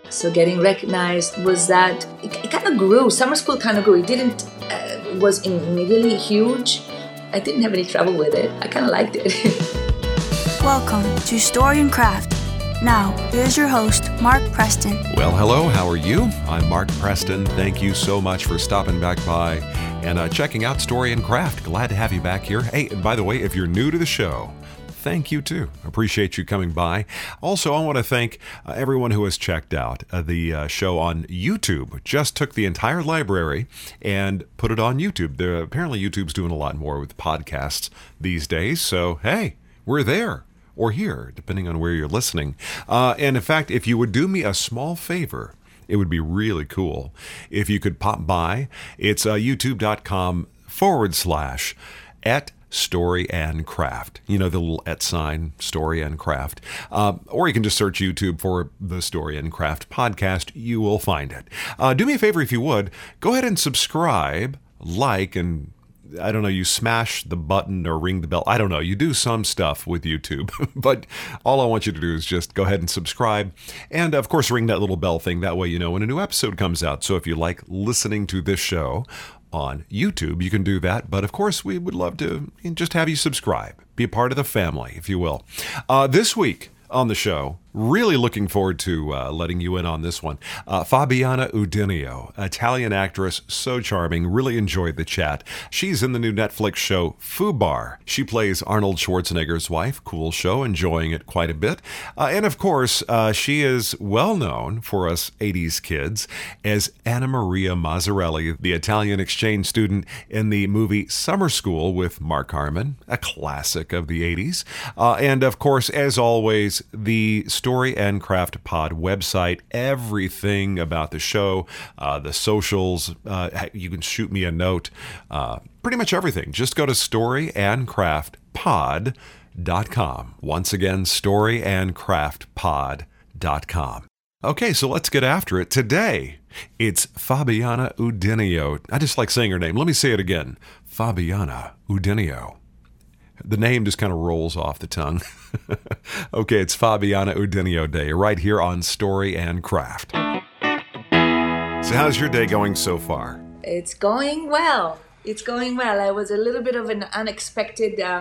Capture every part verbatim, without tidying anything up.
So getting recognized was that it, it kind of grew. Summer school kind of grew. It didn't uh, was immediately huge. I didn't have any trouble with it. I kind of liked it. Welcome to Story and Craft. Now, here's your host, Mark Preston. Well, hello, how are you? I'm Mark Preston. Thank you so much for stopping back by and uh, checking out Story and Craft. Glad to have you back here. Hey, and by the way, if you're new to the show, thank you too. Appreciate you coming by. Also, I want to thank uh, everyone who has checked out uh, the uh, show on YouTube. Just took the entire library and put it on YouTube. There, apparently, YouTube's doing a lot more with podcasts these days. So, hey, we're there. Or here, depending on where you're listening. Uh, and in fact, if you would do me a small favor, it would be really cool if you could pop by. It's uh, youtube.com forward slash at Story and Craft. You know, the little at sign, Story and Craft. Uh, or you can just search YouTube for the Story and Craft podcast. You will find it. Uh, do me a favor if you would. Go ahead and subscribe, like, and I don't know, you smash the button or ring the bell. I don't know. You do some stuff with YouTube, but all I want you to do is just go ahead and subscribe. And of course, ring that little bell thing. That way, you know, when a new episode comes out. So if you like listening to this show on YouTube, you can do that. But of course, we would love to just have you subscribe, be a part of the family, if you will. Uh, this week on the show, really looking forward to uh, letting you in on this one. Uh, Fabiana Udenio, Italian actress, so charming. Really enjoyed the chat. She's in the new Netflix show Fubar. She plays Arnold Schwarzenegger's wife. Cool show, enjoying it quite a bit. Uh, and of course, uh, she is well known for us eighties kids as Anna Maria Mazzarelli, the Italian exchange student in the movie Summer School with Mark Harmon, a classic of the eighties. Uh, and of course, as always, the Story and Craft Pod website, everything about the show, uh, the socials, uh, you can shoot me a note, uh, pretty much everything. Just go to story and craft pod dot com. Once again, story and craft pod dot com. Okay, so let's get after it. Today, it's Fabiana Udenio. I just like saying her name. Let me say it again. Fabiana Udenio. The name just kind of rolls off the tongue. Okay, it's Fabiana Udenio Day right here on Story and Craft. So how's your day going so far? It's going well. It's going well. I was a little bit of an unexpected uh,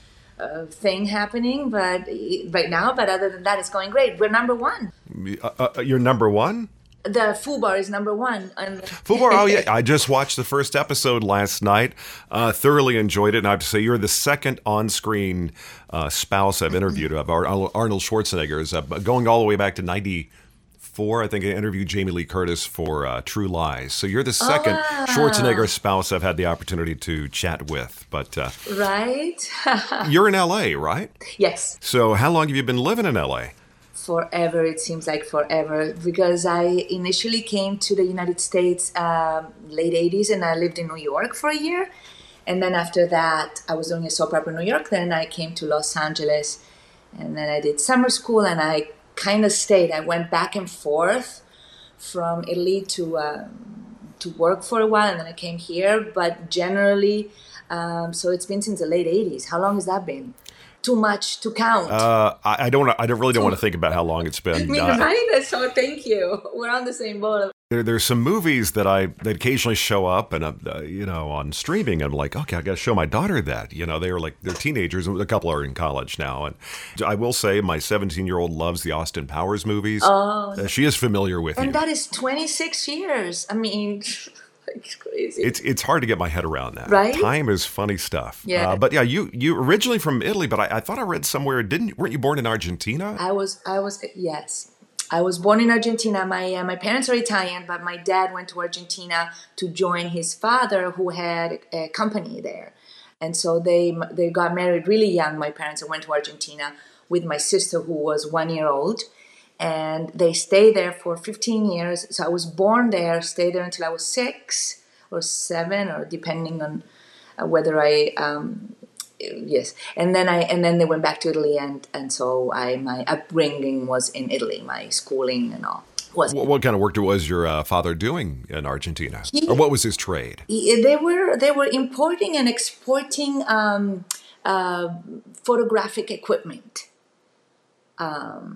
uh, thing happening, but right now. But other than that, it's going great. We're number one. Uh, uh, you're number one? The Fubar is number one. And Fubar, oh yeah, I just watched the first episode last night. Uh, thoroughly enjoyed it, and I have to say you're the second on-screen uh, spouse I've interviewed of Arnold Schwarzenegger's, uh, going all the way back to ninety-four. I think I interviewed Jamie Lee Curtis for uh, True Lies. So you're the second oh, wow. Schwarzenegger spouse I've had the opportunity to chat with. But uh, right, you're in L A, right? Yes. So how long have you been living in L A? Forever. It seems like forever, because I initially came to the United States um, late eighties, and I lived in New York for a year. And then after that, I was doing a soap opera in New York. Then I came to Los Angeles, and then I did summer school, and I kind of stayed. I went back and forth from Italy to um, to work for a while, and then I came here. But generally, um, so it's been since the late eighties. How long has that been? Too much to count. Uh, I, I don't. I don't really don't want to think about how long it's been. I mean, uh, right? So thank you. We're on the same boat. There, there's some movies that I that occasionally show up, and uh, you know, on streaming. I'm like, okay, I got to show my daughter that. You know, they were like they're teenagers. A couple are in college now, and I will say my seventeen year old loves the Austin Powers movies. Oh, uh, she is familiar with and you. that is twenty-six years. I mean. It's crazy. It's it's hard to get my head around that. Right? Time is funny stuff. Yeah. Uh, but yeah, you you originally from Italy, but I, I thought I read somewhere, didn't weren't you born in Argentina? I was I was yes. I was born in Argentina. My uh, my parents are Italian, but my dad went to Argentina to join his father, who had a company there, and so they they got married really young. My parents and went to Argentina with my sister, who was one year old. And they stayed there for fifteen years. So I was born there, stayed there until I was six or seven, or depending on uh, whether I, um, yes. And then I, and then they went back to Italy, and, and so I, my upbringing was in Italy, my schooling and all. Was what, what kind of work was your uh, father doing in Argentina, he, or what was his trade? He, they were they were importing and exporting um, uh, photographic equipment. Um,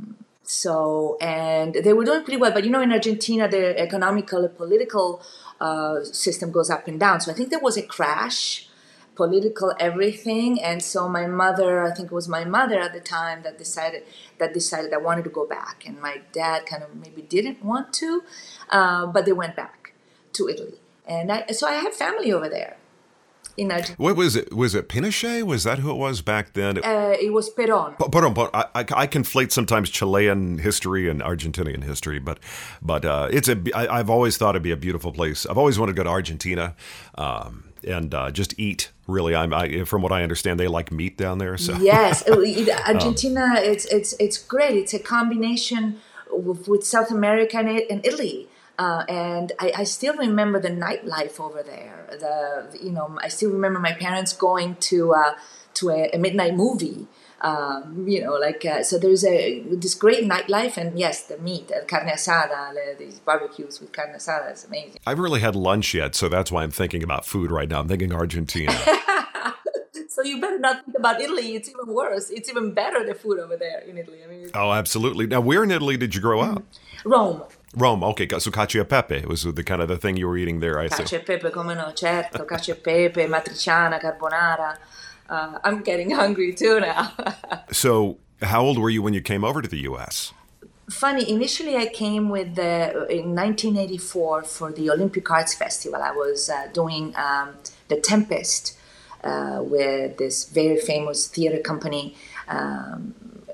So, and they were doing pretty well. But, you know, in Argentina, the economical and political uh, system goes up and down. So I think there was a crash, political everything. And so my mother, I think it was my mother at the time that decided that decided I wanted to go back. And my dad kind of maybe didn't want to, uh, but they went back to Italy. And I, so I have family over there. In Argentina. What was it? Was it Pinochet? Was that who it was back then? Uh, it was Perón. P- Pardon, but I, I, I conflate sometimes Chilean history and Argentinian history, but but uh, it's a. I, I've always thought it'd be a beautiful place. I've always wanted to go to Argentina um, and uh, just eat. Really, I'm. I, from what I understand, they like meat down there. So yes, Argentina. um, it's it's it's great. It's a combination with, with South America and, and Italy. Uh, and I, I still remember the nightlife over there. The you know I still remember my parents going to uh, to a, a midnight movie. Um, you know, like uh, so. There's a this great nightlife, and yes, the meat, the carne asada, the, these barbecues with carne asada is amazing. I haven't really had lunch yet, so that's why I'm thinking about food right now. I'm thinking Argentina. So you better not think about Italy. It's even worse. It's even better, the food over there in Italy. I mean, oh, absolutely. Now, where in Italy did you grow up? Rome. Rome, okay. So cacio e pepe was the kind of the thing you were eating there, I assume. Cacio e pepe, come no, certo. Cacio e pepe, matriciana, carbonara. Uh, I'm getting hungry too now. So how old were you when you came over to the U S? Funny, initially I came with the, in nineteen eighty-four for the Olympic Arts Festival. I was uh, doing um, The Tempest uh, with this very famous theater company um,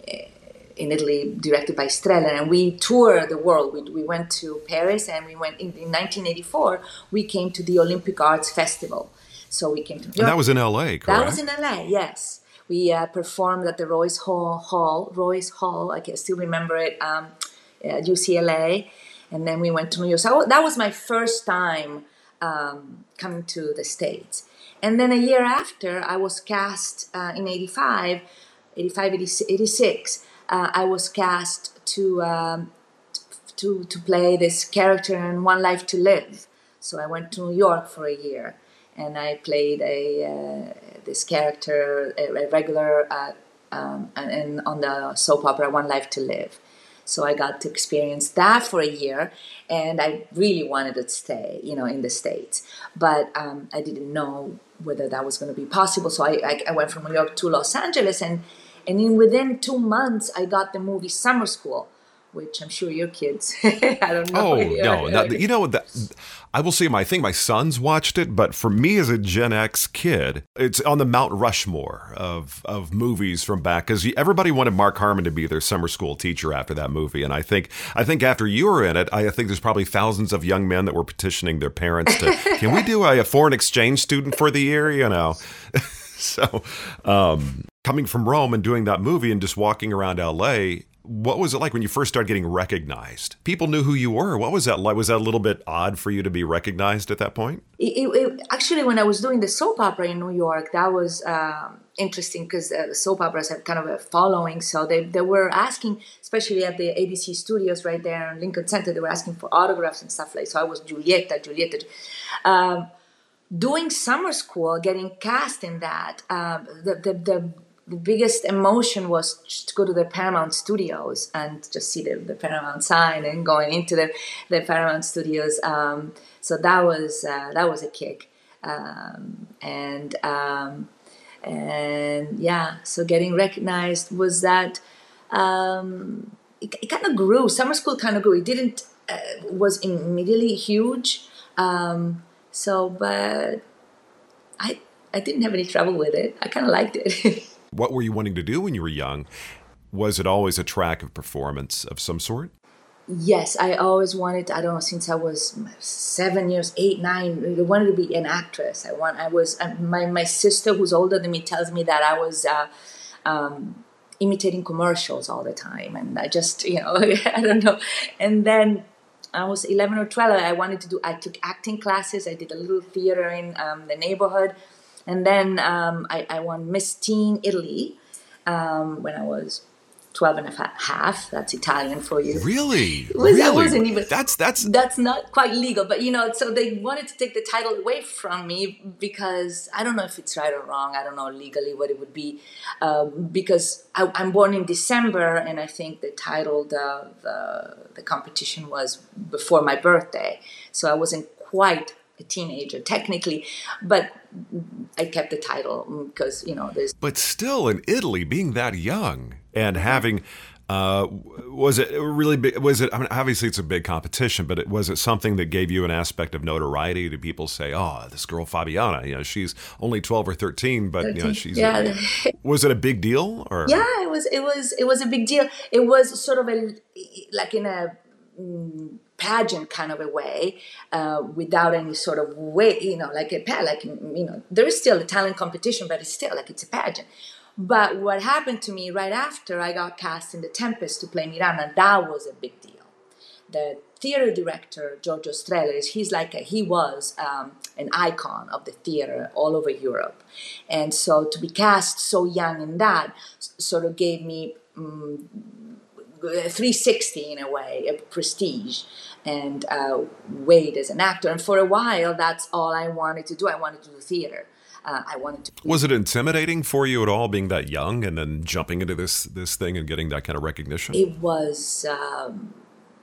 in Italy, directed by Strehler, and we toured the world. We, we went to Paris, and we went in, in nineteen eighty-four. We came to the Olympic Arts Festival, so we came to. And that was in L A, correct? That was in L A, yes. We uh, performed at the Royce Hall, Hall, Royce Hall. I can still remember it. Um, at U C L A, and then we went to New York. So that was my first time um, coming to the States. And then a year after, I was cast uh, in eighty-five, eighty-five, eighty-six. Uh, I was cast to, um, to to play this character in One Life to Live. So I went to New York for a year, and I played a uh, this character, a, a regular, uh, um, and on the soap opera One Life to Live. So I got to experience that for a year, and I really wanted to stay, you know, in the States. But um, I didn't know whether that was going to be possible. So I, I, I went from New York to Los Angeles, and And in within two months, I got the movie Summer School, which I'm sure your kids, I don't know. Oh, no. Not, you know, that, I will say, my thing, my sons watched it, but for me as a Gen X kid, it's on the Mount Rushmore of, of movies from back, because everybody wanted Mark Harmon to be their summer school teacher after that movie. And I think I think after you were in it, I think there's probably thousands of young men that were petitioning their parents to, can we do a, a foreign exchange student for the year, you know? So, um, coming from Rome and doing that movie and just walking around L A, what was it like when you first started getting recognized? People knew who you were. What was that like? Was that a little bit odd for you to be recognized at that point? It, it, it, actually, when I was doing the soap opera in New York, that was um, interesting because uh, soap operas have kind of a following. So they, they were asking, especially at the A B C studios right there in Lincoln Center, they were asking for autographs and stuff like that. So I was Giulietta, Giulietta. Um, doing summer school, getting cast in that, um, the, the, the The biggest emotion was just to go to the Paramount Studios and just see the, the Paramount sign and going into the, the Paramount Studios. Um, so that was uh, that was a kick, um, and um, and yeah. So getting recognized was that um, it, it kind of grew. Summer school kind of grew. It didn't uh, was immediately huge. Um, so, but I I didn't have any trouble with it. I kind of liked it. What were you wanting to do when you were young? Was it always a track of performance of some sort? Yes, I always wanted, I don't know, since I was seven years, eight, nine, I wanted to be an actress. I want, I was, my, my sister who's older than me tells me that I was uh, um, imitating commercials all the time. And I just, you know, I don't know. And then I was eleven or twelve, I wanted to do, I took acting classes. I did a little theater in um, the neighborhood. And then um, I, I won Miss Teen Italy um, when I was twelve and a half. That's Italian for you. Really? It was, really? I wasn't even. That's that's that's not quite legal, but you know. So they wanted to take the title away from me because I don't know if it's right or wrong. I don't know legally what it would be, um, because I, I'm born in December, and I think the title, the, the the competition was before my birthday, so I wasn't quite a teenager technically, but I kept the title because you know there's. But still, in Italy, being that young and having, uh, was it really big? Was it? I mean, obviously, it's a big competition, but it, was it something that gave you an aspect of notoriety? Did people say, "Oh, this girl Fabiana, you know, she's only twelve or thirteen, but thirteen, you know, she's." Yeah. A, was it a big deal? Or yeah, it was. It was. It was a big deal. It was sort of a like in a. Mm, pageant kind of a way, uh, without any sort of way, you know, like a pageant, like, you know, there is still a talent competition, but it's still like it's a pageant. But what happened to me right after I got cast in The Tempest to play Miranda, that was a big deal. The theater director, Giorgio Streller, he's like a, he was um, an icon of the theater all over Europe. And so to be cast so young in that sort of gave me um, three sixty in a way, a prestige and uh, weight as an actor. And for a while, that's all I wanted to do. I wanted to do theater. Uh, I wanted to. Was it intimidating for you at all, being that young and then jumping into this this thing and getting that kind of recognition? It was. Um,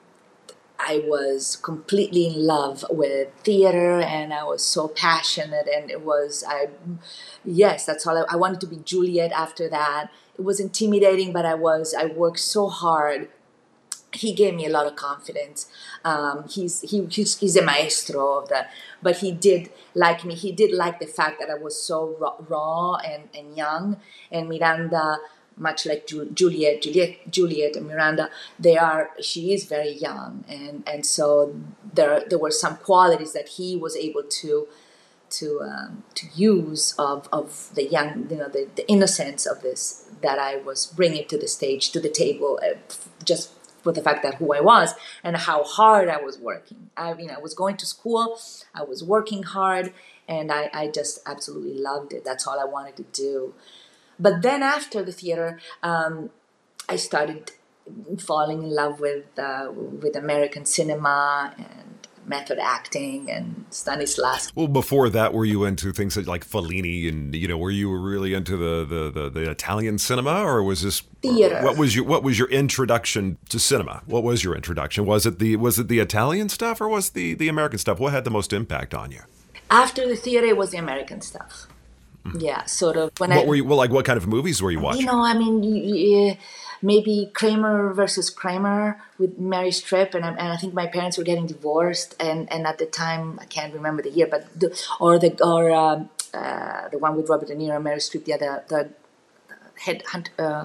I was completely in love with theater, and I was so passionate. And it was, I, yes, that's all. I, I wanted to be Juliet after that. It was intimidating, but I was. I worked so hard. He gave me a lot of confidence. Um, he's he he's, he's a maestro of that, but he did like me. He did like the fact that I was so raw, raw and, and young. And Miranda, much like Ju- Juliet, Juliet, Juliet and Miranda, they are. She is very young, and and so there there were some qualities that he was able to to um, to use of of the young, you know, the, the innocence of this that I was bringing to the stage, to the table, uh, just. For the fact that who I was and how hard I was working. I mean, I was going to school, I was working hard, and I, I just absolutely loved it. That's all I wanted to do. But then after the theater, um, I started falling in love with uh, with American cinema and method acting and Stanislavski. Well, before that, were you into things like Fellini and, you know, were you really into the, the, the, the Italian cinema, or was this theater? What was your what was your introduction to cinema? What was your introduction? Was it the was it the Italian stuff or was the, the American stuff? What had the most impact on you? After the theater, it was the American stuff. Mm-hmm. Yeah, sort of. When what I, were you? Well, like what kind of movies were you watching? You know, I mean. Yeah, maybe Kramer versus Kramer with Mary Streep, and I, and I think my parents were getting divorced, and, and at the time I can't remember the year, but the, or the or um, uh, the one with Robert De Niro and Mary Streep, yeah, the the head hunt. Uh,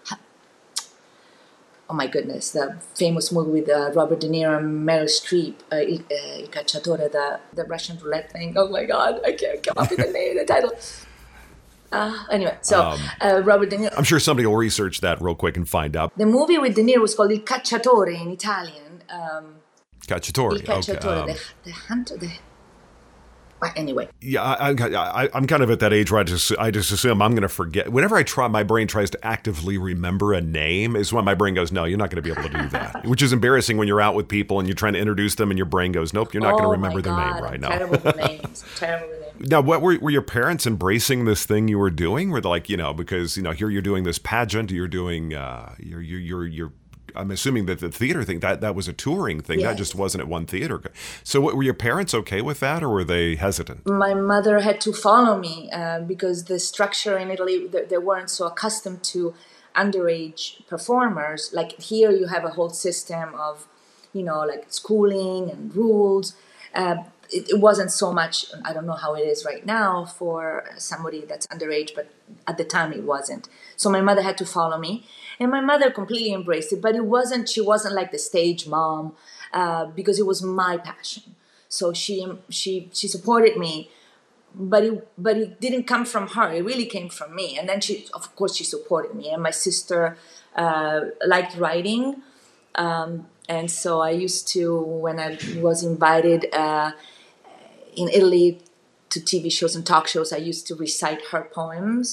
oh my goodness, the famous movie with uh, Robert De Niro and Meryl Streep, uh, Il, uh, Il Cacciatore, the the Russian roulette thing. Oh my God, I can't come up with the name, the title. Uh, anyway, so um, uh, Robert De Niro. I'm sure somebody will research that real quick and find out. The movie with De Niro was called Il Cacciatore in Italian. Um, Cacciatore. Il Cacciatore, okay. the, the hunter. The... Well, anyway. Yeah, I, I, I'm kind of at that age where I just I just assume I'm going to forget. Whenever I try, my brain tries to actively remember a name is when my brain goes, no, you're not going to be able to do that. Which is embarrassing when you're out with people and you're trying to introduce them and your brain goes, nope, you're not oh going to remember their name right I'm now. Terrible with names. Terrible with names. Now, what were, were your parents embracing this thing you were doing? Were they like, you know, because, you know, here you're doing this pageant, you're doing, uh, you're, you're, you're, you're I'm assuming that the theater thing, that, that was a touring thing. Yes. That just wasn't at one theater. So what, were your parents okay with that, or were they hesitant? My mother had to follow me uh, because the structure in Italy, they, they weren't so accustomed to underage performers. Like here you have a whole system of, you know, like schooling and rules. Uh, it, it wasn't so much, I don't know how it is right now for somebody that's underage, but at the time it wasn't. So my mother had to follow me. And my mother completely embraced it, but it wasn't, she wasn't like the stage mom, uh, because it was my passion. So she she she supported me, but it, but it didn't come from her. It really came from me. And then she, of course, she supported me. And my sister uh, liked writing. Um, and so I used to, when I was invited uh, in Italy to T V shows and talk shows, I used to recite her poems.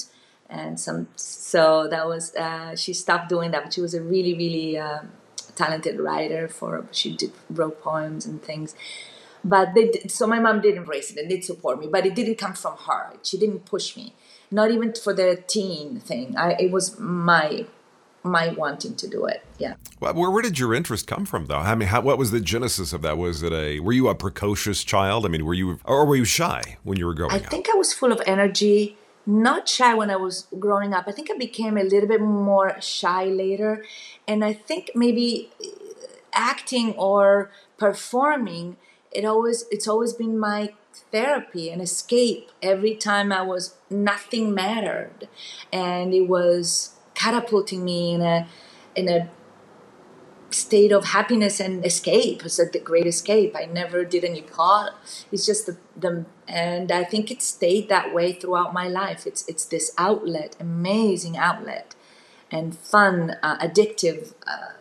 and some. So that was uh, she stopped doing that. But she was a really, really um, talented writer. For she did wrote poems and things. But they did, so my mom did embrace it and did support me, but it didn't come from her. She didn't push me, not even for the teen thing. I, it was my my wanting to do it. Yeah. Well, where, where did your interest come from, though? I mean, how, what was the genesis of that? Was it a were you a precocious child? I mean, were you or were you shy when you were growing I up? I think I was full of energy. Not shy when I was growing up. I think I became a little bit more shy later, and I think maybe acting or performing. It always it's always been my therapy and escape. Every time I was nothing mattered, and it was catapulting me in a in a state of happiness and escape. It's like the great escape. I never did any plot. It's just the, the and I think it stayed that way throughout my life. It's it's this outlet, amazing outlet, and fun, uh, addictive uh,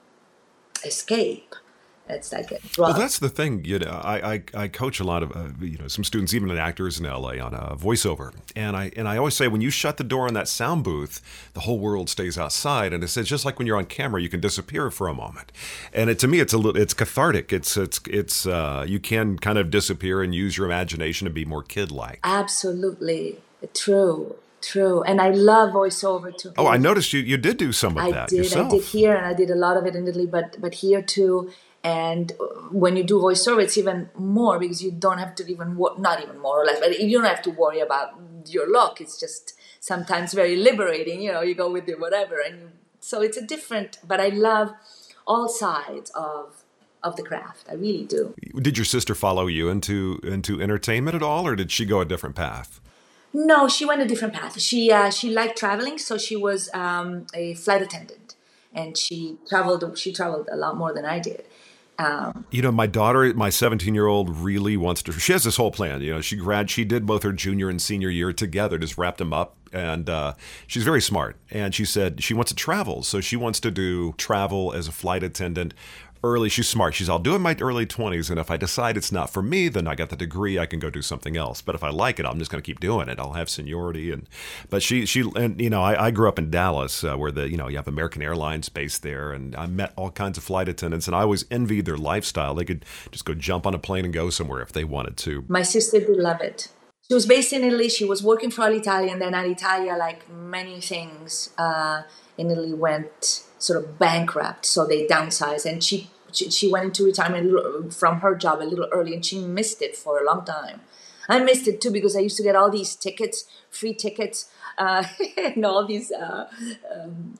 escape. It's like a drug. Well, that's the thing. You know, I I, I coach a lot of uh, you know some students, even actors in L A, on a voiceover, and I and I always say when you shut the door in that sound booth, the whole world stays outside, and it's just like when you're on camera, you can disappear for a moment, and it, to me, it's a little, it's cathartic. It's it's it's uh, you can kind of disappear and use your imagination to be more kid-like. Absolutely true. True, and I love voiceover too. Oh, I noticed you you did do some of I that did, yourself. I did here, and I did a lot of it in Italy, but but here too. And when you do voiceover, it's even more because you don't have to even, not even more or less, but you don't have to worry about your look. It's just sometimes very liberating. You know, you go with your whatever, and you, so it's a different. But I love all sides of of the craft. I really do. Did your sister follow you into into entertainment at all, or did she go a different path? No, she went a different path. She uh, she liked traveling, so she was um, a flight attendant, and she traveled. She traveled a lot more than I did. Um, you know, my daughter, my seventeen-year-old, really wants to. She has this whole plan. You know, she grad, she did both her junior and senior year together, just wrapped them up, and uh, she's very smart. And she said she wants to travel, so she wants to do travel as a flight attendant. Early, she's smart. She's, I'll do it in my early twenties, and if I decide it's not for me, then I got the degree. I can go do something else. But if I like it, I'm just going to keep doing it. I'll have seniority, and but she she and you know I, I grew up in Dallas, uh, where the you know you have American Airlines based there, and I met all kinds of flight attendants, and I always envied their lifestyle. They could just go jump on a plane and go somewhere if they wanted to. My sister did love it. She was based in Italy. She was working for Alitalia, and then Alitalia, like many things uh, in Italy, went sort of bankrupt, so they downsized, and she. She, she went into retirement from her job a little early, and she missed it for a long time. I missed it too because I used to get all these tickets, free tickets, uh, and all these, uh, um,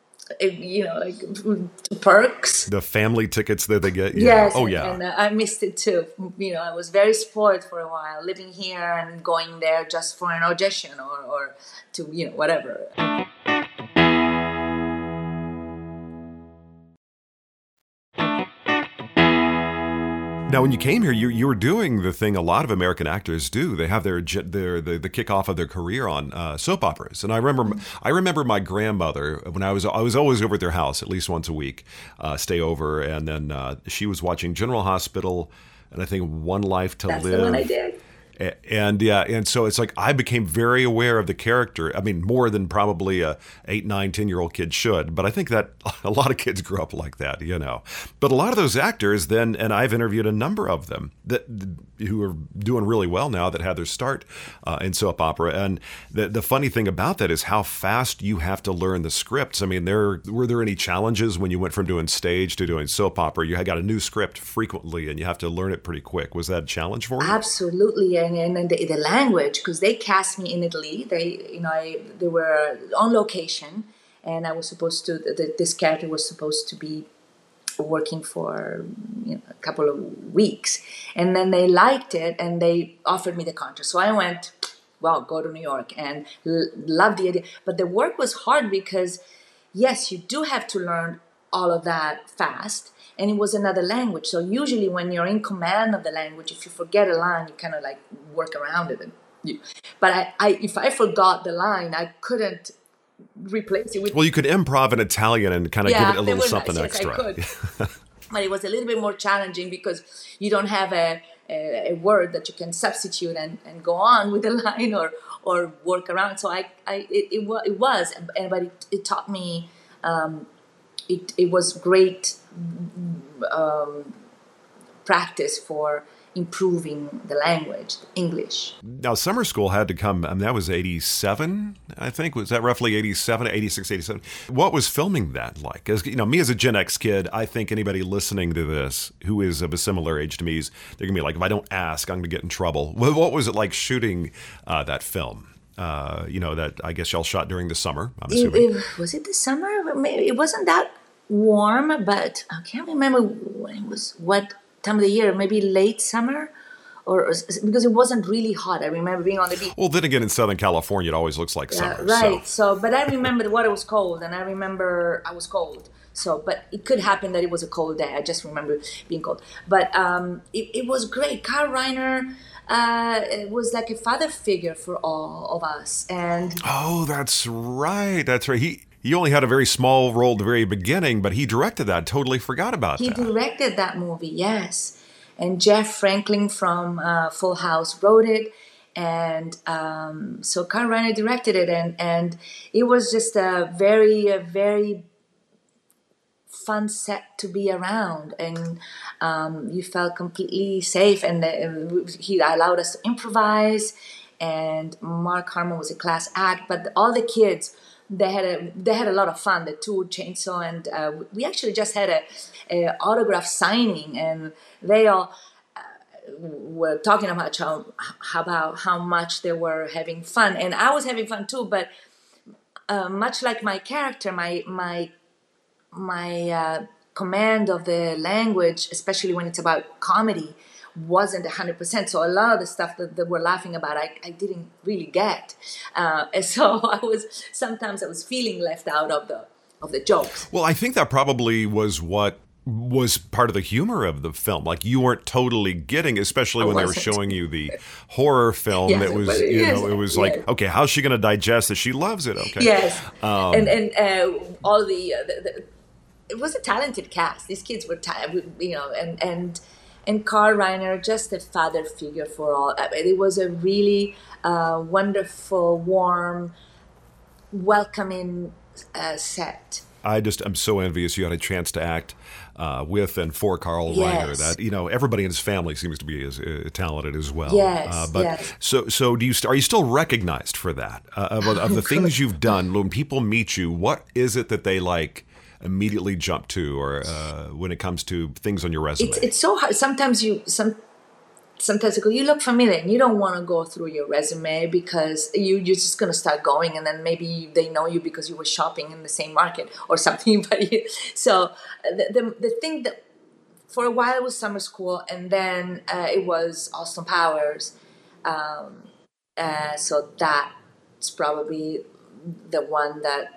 you know, like perks. The family tickets that they get. Yeah. Yes. Oh, yeah. And uh, I missed it too. You know, I was very spoiled for a while, living here and going there just for an audition or, or to, you know, whatever. Now, when you came here, you you were doing the thing a lot of American actors do. They have their their the, the kickoff of their career on uh, soap operas. And I remember I remember my grandmother when I was I was always over at their house at least once a week, uh, stay over, and then uh, she was watching General Hospital, and I think One Life to That's Live. the one I did. And yeah, and so it's like I became very aware of the character. I mean, more than probably a eight, nine, ten year old kid should. But I think that a lot of kids grow up like that, you know. But a lot of those actors then, and I've interviewed a number of them that who are doing really well now that had their start uh, in soap opera. And the the funny thing about that is how fast you have to learn the scripts. I mean, there were there any challenges when you went from doing stage to doing soap opera? You had got a new script frequently, and you have to learn it pretty quick. Was that a challenge for you? Absolutely. And and, and the, the language, because they cast me in Italy. They, you know, I, they were on location, and I was supposed to. The, this character was supposed to be working for you know, a couple of weeks, and then they liked it, and they offered me the contract. So I went, well, go to New York, and l- loved the idea. But the work was hard because, yes, you do have to learn all of that fast. And it was another language. So usually when you're in command of the language, if you forget a line, you kind of like work around it. And you, but I, I, if I forgot the line, I couldn't replace it with... Well, you could improv in Italian and kind of yeah, give it a little something nice. Yes, extra. I could. But it was a little bit more challenging because you don't have a, a, a word that you can substitute and, and go on with the line or or work around. So I, I it, it, wa- it was, and but it, it taught me. Um, it it was great um, practice for improving the language, English. Now, summer school had to come, I mean, that was eighty-seven, I think. Was that roughly eighty-seven, eighty-six, eighty-seven? What was filming that like? Because, you know, me as a Gen X kid, I think anybody listening to this who is of a similar age to me, is they're going to be like, if I don't ask, I'm going to get in trouble. What what was it like shooting uh, that film? Uh, you know, that I guess y'all shot during the summer, I'm assuming. It, it, was it the summer? Maybe it wasn't that warm, but I can't remember when it was, what time of the year, maybe late summer, or because it wasn't really hot. I remember being on the beach. Well, then again, in Southern California, it always looks like Yeah, summer. right. So. So, but I remember the water was cold, and I remember I was cold. So, but it could happen that it was a cold day. I just remember being cold. But um, it, it was great. Carl Reiner uh, was like a father figure for all of us, and Oh, that's right. That's right. He he only had a very small role at the very beginning, but he directed that. Totally forgot about he that. directed that movie. Yes, and Jeff Franklin from uh, Full House wrote it. And um, so Carl Reiner directed it, and, and it was just a very, a very fun set to be around, and um, you felt completely safe. And uh, he allowed us to improvise. And Mark Harmon was a class act, but all the kids, they had a they had a lot of fun. The two Chainsaw, and uh, we actually just had a, a autograph signing, and they all were talking about how, about how much they were having fun, and I was having fun too. But uh, much like my character, my my my uh, command of the language, especially when it's about comedy, wasn't a hundred percent. So a lot of the stuff that, that we're laughing about, I, I didn't really get, uh, and so I was sometimes I was feeling left out of the of the jokes. Well, I think that probably was what was part of the humor of the film. Like, you weren't totally getting, especially I when they were wasn't. showing you the horror film. Yes, it was, but it you is, know, it was yeah. like, okay, how's she going to digest it? She loves it. Okay. Yes, Um, and and uh, all the, uh, the, the it was a talented cast. These kids were, ta- you know, and and and Carl Reiner, just a father figure for all. I mean, it was a really uh, wonderful, warm, welcoming uh, set. I just, I'm so envious you had a chance to act uh, with and for Carl Yes. Reiner. That, you know, everybody in his family seems to be as uh, talented as well. Yes, Uh, but yes. so, so do you? St- are you still recognized for that? Uh, of, of the things you've done, when people meet you, what is it that they like immediately jump to, or uh, when it comes to things on your resume? It's it's so hard. Sometimes you some sometimes you go, you look familiar, and you don't want to go through your resume because you you're just gonna start going, and then maybe they know you because you were shopping in the same market or something. But you, so the, the the thing that for a while it was summer school, and then uh, it was Austin Powers. Um, uh, so that's probably the one that.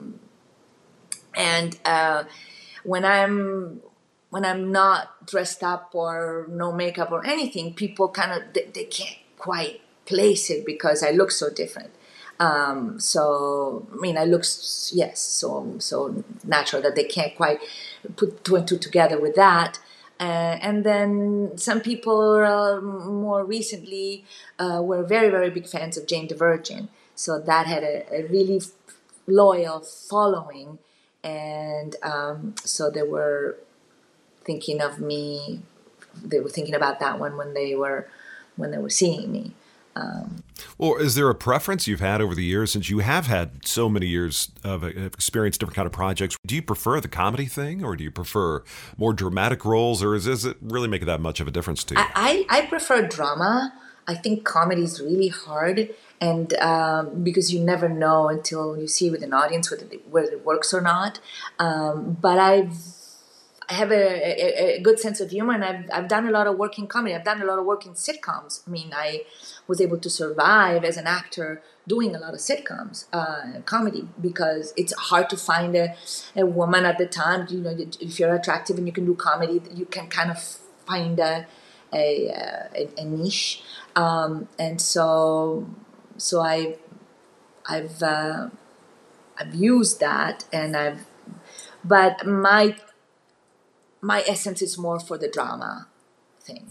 And uh, when I'm when I'm not dressed up or no makeup or anything, people kind of they, they can't quite place it because I look so different. Um, so I mean, I look yes, so so natural that they can't quite put two and two together with that. Uh, and then some people uh, more recently uh, were very very big fans of Jane the Virgin. So that had a, a really loyal following. And um, so they were thinking of me. They were thinking about that one when they were when they were seeing me. Um, Well, is there a preference you've had over the years, since you have had so many years of experience, different kind of projects? Do you prefer the comedy thing, or do you prefer more dramatic roles, or is, is it really make that much of a difference to you? I, I, I prefer drama. I think comedy is really hard. And um, because you never know until you see with an audience whether it, whether it works or not. Um, but I've I have a, a, a good sense of humor, and I've I've done a lot of work in comedy. I've done a lot of work in sitcoms. I mean, I was able to survive as an actor doing a lot of sitcoms, uh, comedy, because it's hard to find a, a woman at the time. You know, if you're attractive and you can do comedy, you can kind of find a a, a, a niche, um, and so. So I, I've uh, I've used that, and I've, but my my essence is more for the drama thing.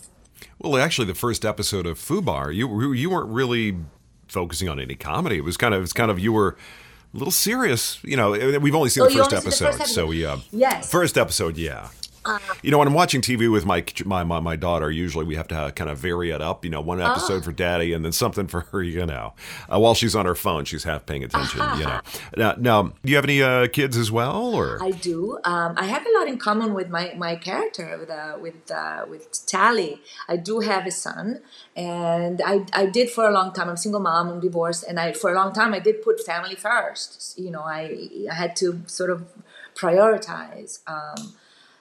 Well, actually, the first episode of Fubar, you you weren't really focusing on any comedy. It was kind of it's kind of you were a little serious. You know, we've only seen Oh, the you first only see the episode, first so episode? we uh, Yes. first episode, yeah. Uh, You know, when I'm watching T V with my my my, my daughter, usually we have to uh, kind of vary it up. You know, one episode Oh. for Daddy, and then something for her. You know, uh, while she's on her phone, she's half paying attention. You know. Now, now, do you have any uh, kids as well, or? I do. Um, I have a lot in common with my, my character, with uh, with uh, with Tally. I do have a son, and I I did for a long time. I'm a single mom. I'm divorced, and I for a long time I did put family first. You know, I I had to sort of prioritize um,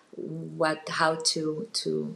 what how to to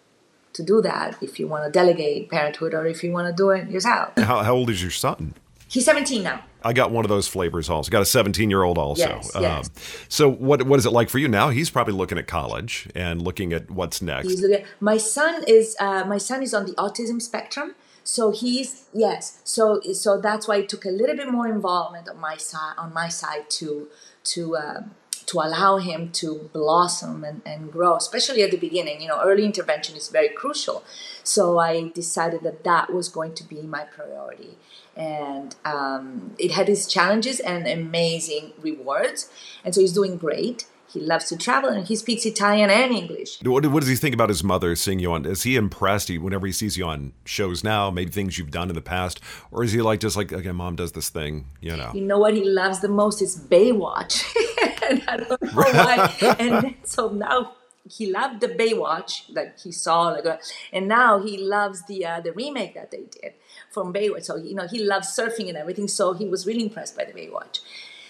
to do that if you want to delegate parenthood or if you want to do it yourself. How, how old is your son? He's seventeen now. I got one of those flavors also. Got a seventeen-year-old also. Yes, yes. So what what is it like for you now? He's probably looking at college and looking at what's next. He's looking, my son is uh, my son is on the autism spectrum, so he's yes. So so that's why it took a little bit more involvement on my side on my side to to uh, to allow him to blossom and, and grow, especially at the beginning. You know, early intervention is very crucial. So I decided that that was going to be my priority. And um, it had its challenges and amazing rewards. And so he's doing great. He loves to travel, and he speaks Italian and English. What, what does he think about his mother seeing you on? Is he impressed he, whenever he sees you on shows now, maybe things you've done in the past? Or is he like, just like, okay, mom does this thing, you know? You know what he loves the most is Baywatch. And I don't know why. And so now he loved the Baywatch that he saw, like, uh, and now he loves the uh, the remake that they did from Baywatch. So, you know, he loves surfing and everything. So he was really impressed by the Baywatch.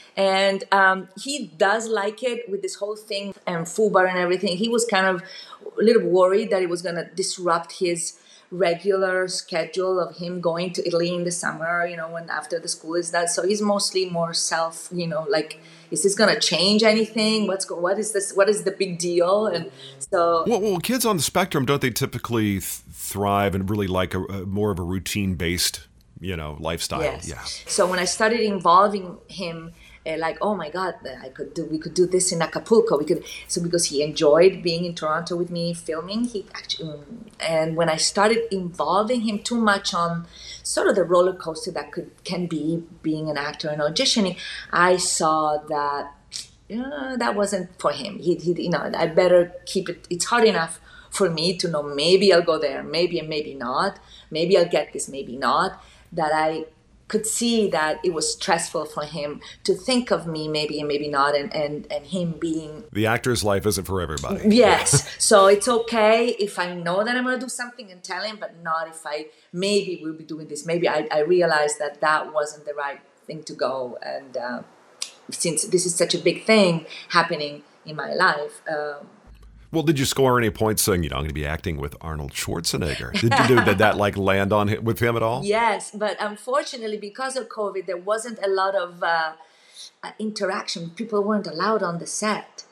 And um, he does like it with this whole thing and Fubar and everything. He was kind of a little worried that it was going to disrupt his regular schedule of him going to Italy in the summer, you know, when after the school is done. So he's mostly more self, you know, like, is this going to change anything? What's go- what is this? What is the big deal? And so, Well, well kids on the spectrum, don't they typically th- thrive and really like a, a more of a routine-based, you know, lifestyle? yes. Yeah. So when I started involving him, uh, like, oh my God, I could do, we could do this in Acapulco. We could, so because he enjoyed being in Toronto with me filming, he actually, and when I started involving him too much on sort of the roller coaster that could can be being an actor and auditioning, I saw that uh, that wasn't for him. He, he, you know, I better keep it. It's hard enough for me to know maybe I'll go there, maybe and maybe not. Maybe I'll get this, maybe not. That I could see that it was stressful for him to think of me maybe and maybe not, and, and, and him being... The actor's life isn't for everybody. Yes. So it's okay if I know that I'm going to do something and tell him, but not if I maybe will be doing this. Maybe I, I realized that that wasn't the right thing to go. And uh, since this is such a big thing happening in my life... Um, Well, did you score any points saying, you know, I'm going to be acting with Arnold Schwarzenegger? Did, did, did that like land on him, with him at all? Yes, but unfortunately, because of COVID, there wasn't a lot of uh, interaction. People weren't allowed on the set.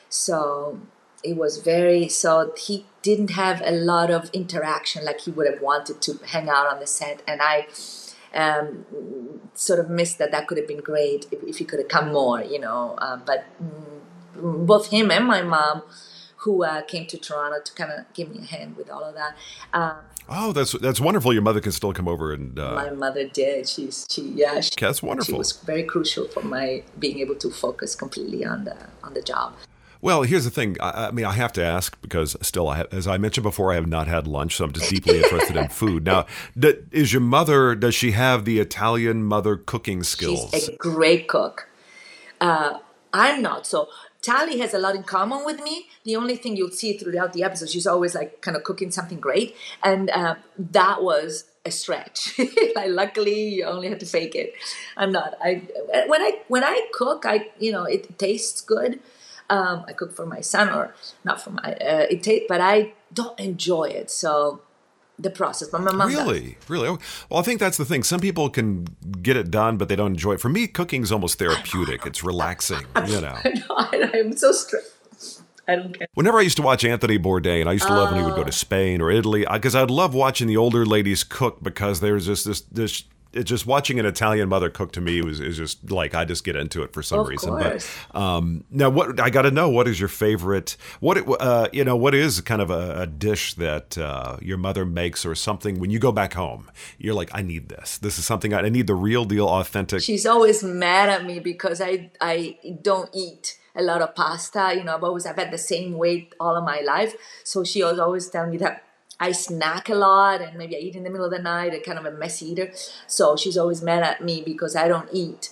So it was very, so he didn't have a lot of interaction like he would have wanted to hang out on the set. And I um, sort of missed that. That could have been great if, if he could have come more, you know. Uh, but mm, both him and my mom, who uh, came to Toronto to kind of give me a hand with all of that. Um, oh, that's that's wonderful. Your mother can still come over and. Uh, my mother did. She's she yeah. She, that's wonderful. She was very crucial for my being able to focus completely on the on the job. Well, here's the thing. I, I mean, I have to ask because still, I have, as I mentioned before, I have not had lunch, so I'm just deeply interested in food. Now, d- is your mother? Does she have the Italian mother cooking skills? She's a great cook. Uh, I'm not so. Tally has a lot in common with me. The only thing you'll see throughout the episode, she's always like kind of cooking something great. And uh, that was a stretch. Like, luckily, you only had to fake it. I'm not. I when I when I cook, I you know it tastes good. Um, I cook for my son or not for my uh, it tastes, but I don't enjoy it. So. The process, but my mom really, does. really. Well, I think that's the thing. Some people can get it done, but they don't enjoy it. For me, cooking is almost therapeutic. It's relaxing, you know. I know. I, I'm so stressed. I don't care. Whenever I used to watch Anthony Bourdain, and I used to love when he would go to Spain or Italy, because I'd love watching the older ladies cook because there's just this this it just watching an Italian mother cook to me was is just like I just get into it for some Of reason. course. But um, now, what I got to know, what is your favorite? What it, uh, you know, what is kind of a, a dish that uh, your mother makes, or something when you go back home, you're like, I need this. This is something I, I need. The real deal, authentic. She's always mad at me because I I don't eat a lot of pasta. You know, I've always I've had the same weight all of my life, so she was always telling me that I snack a lot and maybe I eat in the middle of the night. I'm kind of a messy eater. So she's always mad at me because I don't eat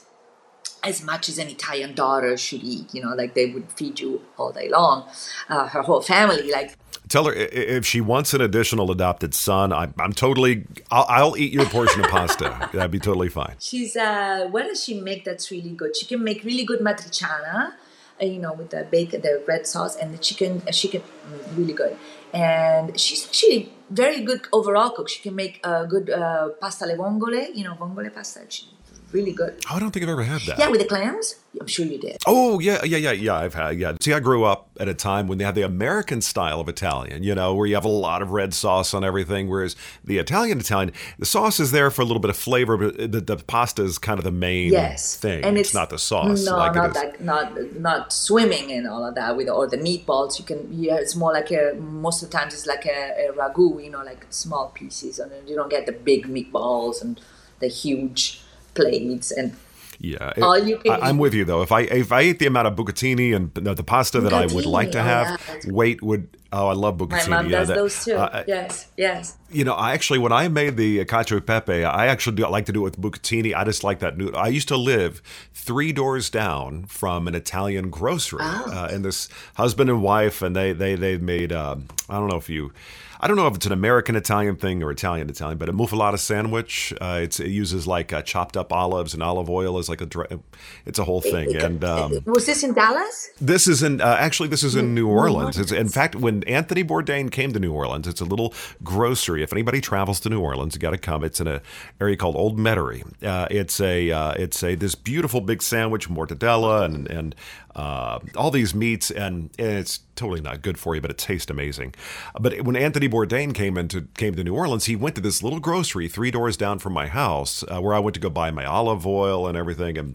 as much as an Italian daughter should eat. You know, like they would feed you all day long. Uh, her whole family, like. Tell her if she wants an additional adopted son, I'm, I'm totally, I'll, I'll eat your portion of pasta. That'd be totally fine. She's, uh, what does she make that's really good? She can make really good matriciana, uh, you know, with the bacon, the red sauce, and the chicken, uh, chicken, mm, really good. And she's actually very good overall cook. She can make a good uh, pasta alle vongole, you know, vongole pasta. She's really good. Oh, I don't think I've ever had that. Yeah, with the clams. I'm sure you did. Oh, yeah, yeah, yeah, yeah. I've had, yeah. See, I grew up at a time when they had the American style of Italian, you know, where you have a lot of red sauce on everything, whereas the Italian Italian, the sauce is there for a little bit of flavor, but the, the pasta is kind of the main yes. thing. And it's, it's not the sauce. No, like not like not not swimming in all of that with or the meatballs. You can yeah, it's more like a most of the times it's like a, a ragu, you know, like small pieces, and you don't get the big meatballs and the huge plates and. Yeah, All you can I, I'm with you though. If I if I ate the amount of bucatini and the, the pasta bucatini, that I would like to oh, have, yeah. weight would. Oh, I love bucatini. My mom yeah, does that, those too. Uh, yes, yes. You know, I actually when I made the cacio e pepe, I actually do, I like to do it with bucatini. I just like that noodle. I used to live three doors down from an Italian grocery, oh. uh, and this husband and wife, and they they they made. Um, I don't know if you. I don't know if it's an American Italian thing or Italian Italian, but a muffalata sandwich. Uh, it's, it uses like uh, chopped up olives and olive oil as like a. It's a whole thing. And um, was this in Dallas? This is in uh, actually this is in New Orleans. It's, in fact, when Anthony Bourdain came to New Orleans, it's a little grocery. If anybody travels to New Orleans, you got to come. It's in an area called Old Metairie. Uh, it's a uh, it's a this beautiful big sandwich, mortadella and and. Uh, all these meats, and, and it's totally not good for you, but it tastes amazing. But when Anthony Bourdain came into came to New Orleans, he went to this little grocery three doors down from my house, uh, where I went to go buy my olive oil and everything. And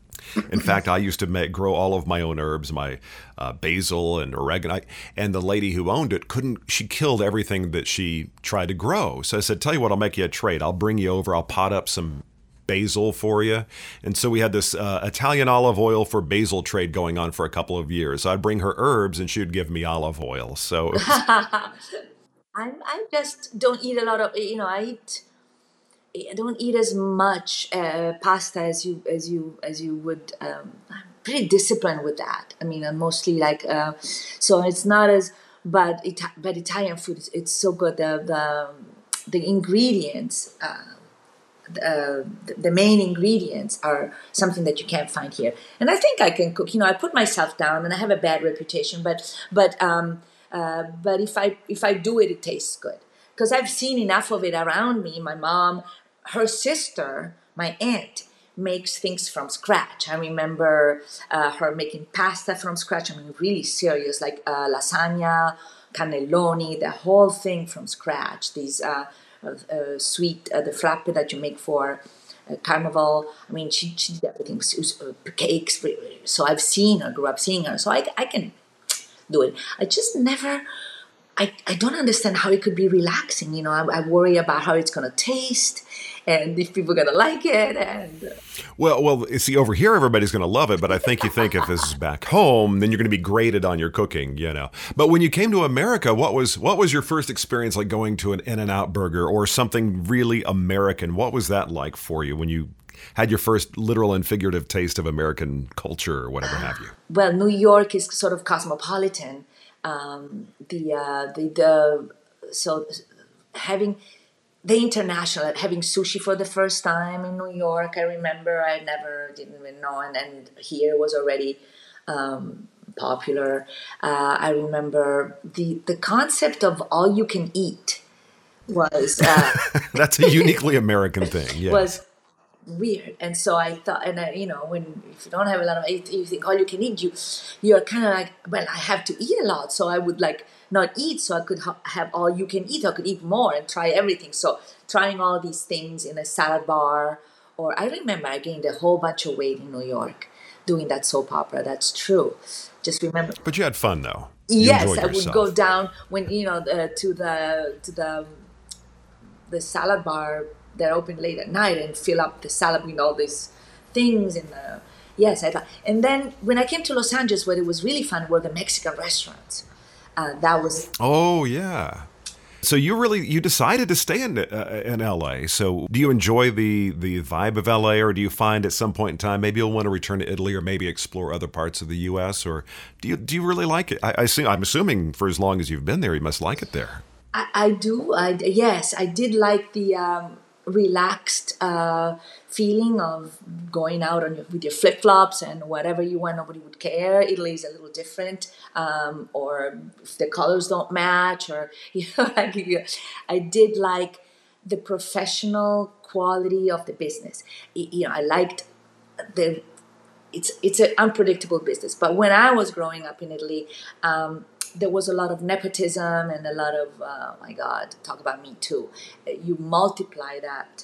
in fact, I used to make, grow all of my own herbs, my uh, basil and oregano. And the lady who owned it couldn't. She killed everything that she tried to grow. So I said, "Tell you what, I'll make you a trade. I'll bring you over. I'll pot up some basil for you." And so we had this uh, Italian olive oil for basil trade going on for a couple of years. So I'd bring her herbs and she would give me olive oil. So I I just don't eat a lot of, you know, I eat I don't eat as much uh, pasta as you as you as you would. um, I'm pretty disciplined with that. I mean, I'm mostly like uh, so it's not as but Ita- but Italian food is it's so good. The the the ingredients uh, Uh, the main ingredients are something that you can't find here, and I think I can cook. You know, I put myself down, and I have a bad reputation, but but um, uh, but if I if I do it, it tastes good because I've seen enough of it around me. My mom, her sister, my aunt makes things from scratch. I remember uh, her making pasta from scratch. I mean, really serious, like uh, lasagna, cannelloni, the whole thing from scratch. These. Uh, Uh, uh, sweet, uh, the frappe that you make for uh, Carnival. I mean, she, she did everything. Uh, cakes. So I've seen her, grew up seeing her. So I, I can do it. I just never, I, I don't understand how it could be relaxing. You know, I, I worry about how it's going to taste and if people are going to like it. And uh, Well, well, you see, over here, everybody's going to love it. But I think you think if this is back home, then you're going to be graded on your cooking, you know. But when you came to America, what was what was your first experience like going to an In-N-Out burger or something really American? What was that like for you when you had your first literal and figurative taste of American culture or whatever have you? Well, New York is sort of cosmopolitan. Um, the, uh, the, the, so having... The international, having sushi for the first time in New York, I remember I never didn't even know, and then here was already um, popular. Uh, I remember the the concept of all you can eat was uh, that's a uniquely American thing. Yeah, was weird, and so I thought, and I, you know, when if you don't have a lot of, you think all you can eat, you you're kind of like, well, I have to eat a lot, so I would like not eat, so I could ha- have all you can eat. I could eat more and try everything. So trying all these things in a salad bar, or I remember I gained a whole bunch of weight in New York doing that soap opera. That's true. Just remember. But you had fun though. You Yes, I would yourself. go down when you know uh, to the to the the salad bar that opened late at night and fill up the salad with all these things and the yes, I and then when I came to Los Angeles, what it was really fun were the Mexican restaurants. Uh, that was Oh yeah. So you really you decided to stay in uh, in L A. So do you enjoy the the vibe of L A, or do you find at some point in time maybe you'll want to return to Italy or maybe explore other parts of the U S, or do you do you really like it? I, I see, I'm assuming for as long as you've been there, you must like it there. I, I do. I yes, I did like the um, relaxed uh, feeling of going out on your, with your flip flops and whatever you want. Nobody would care. Italy is a little different, um, or if the colors don't match, or you know, like you, I did like the professional quality of the business. Y- You know, I liked the. It's it's an unpredictable business. But when I was growing up in Italy. Um, there was a lot of nepotism and a lot of, uh, oh my God, talk about Me Too. You multiply that,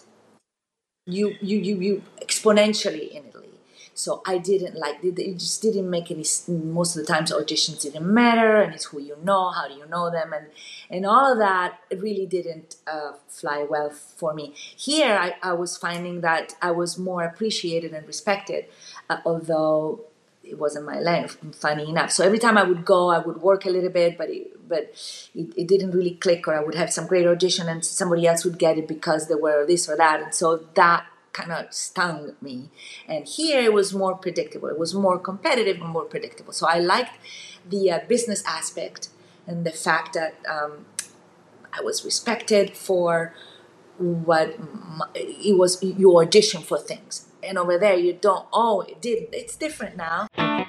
you you you, you exponentially in Italy. So I didn't like, it it just didn't make any, most of the times auditions didn't matter, and it's who you know, how do you know them, and, and all of that really didn't uh, fly well for me. Here, I, I was finding that I was more appreciated and respected, uh, although it wasn't my lane, funny enough. So every time I would go, I would work a little bit, but it, but it, it didn't really click, or I would have some great audition and somebody else would get it because they were this or that. And so that kind of stung me. And here it was more predictable. It was more competitive and more predictable. So I liked the uh, business aspect and the fact that um, I was respected for what my, it was. You audition for things. And over there, you don't, oh, it did, it's different now.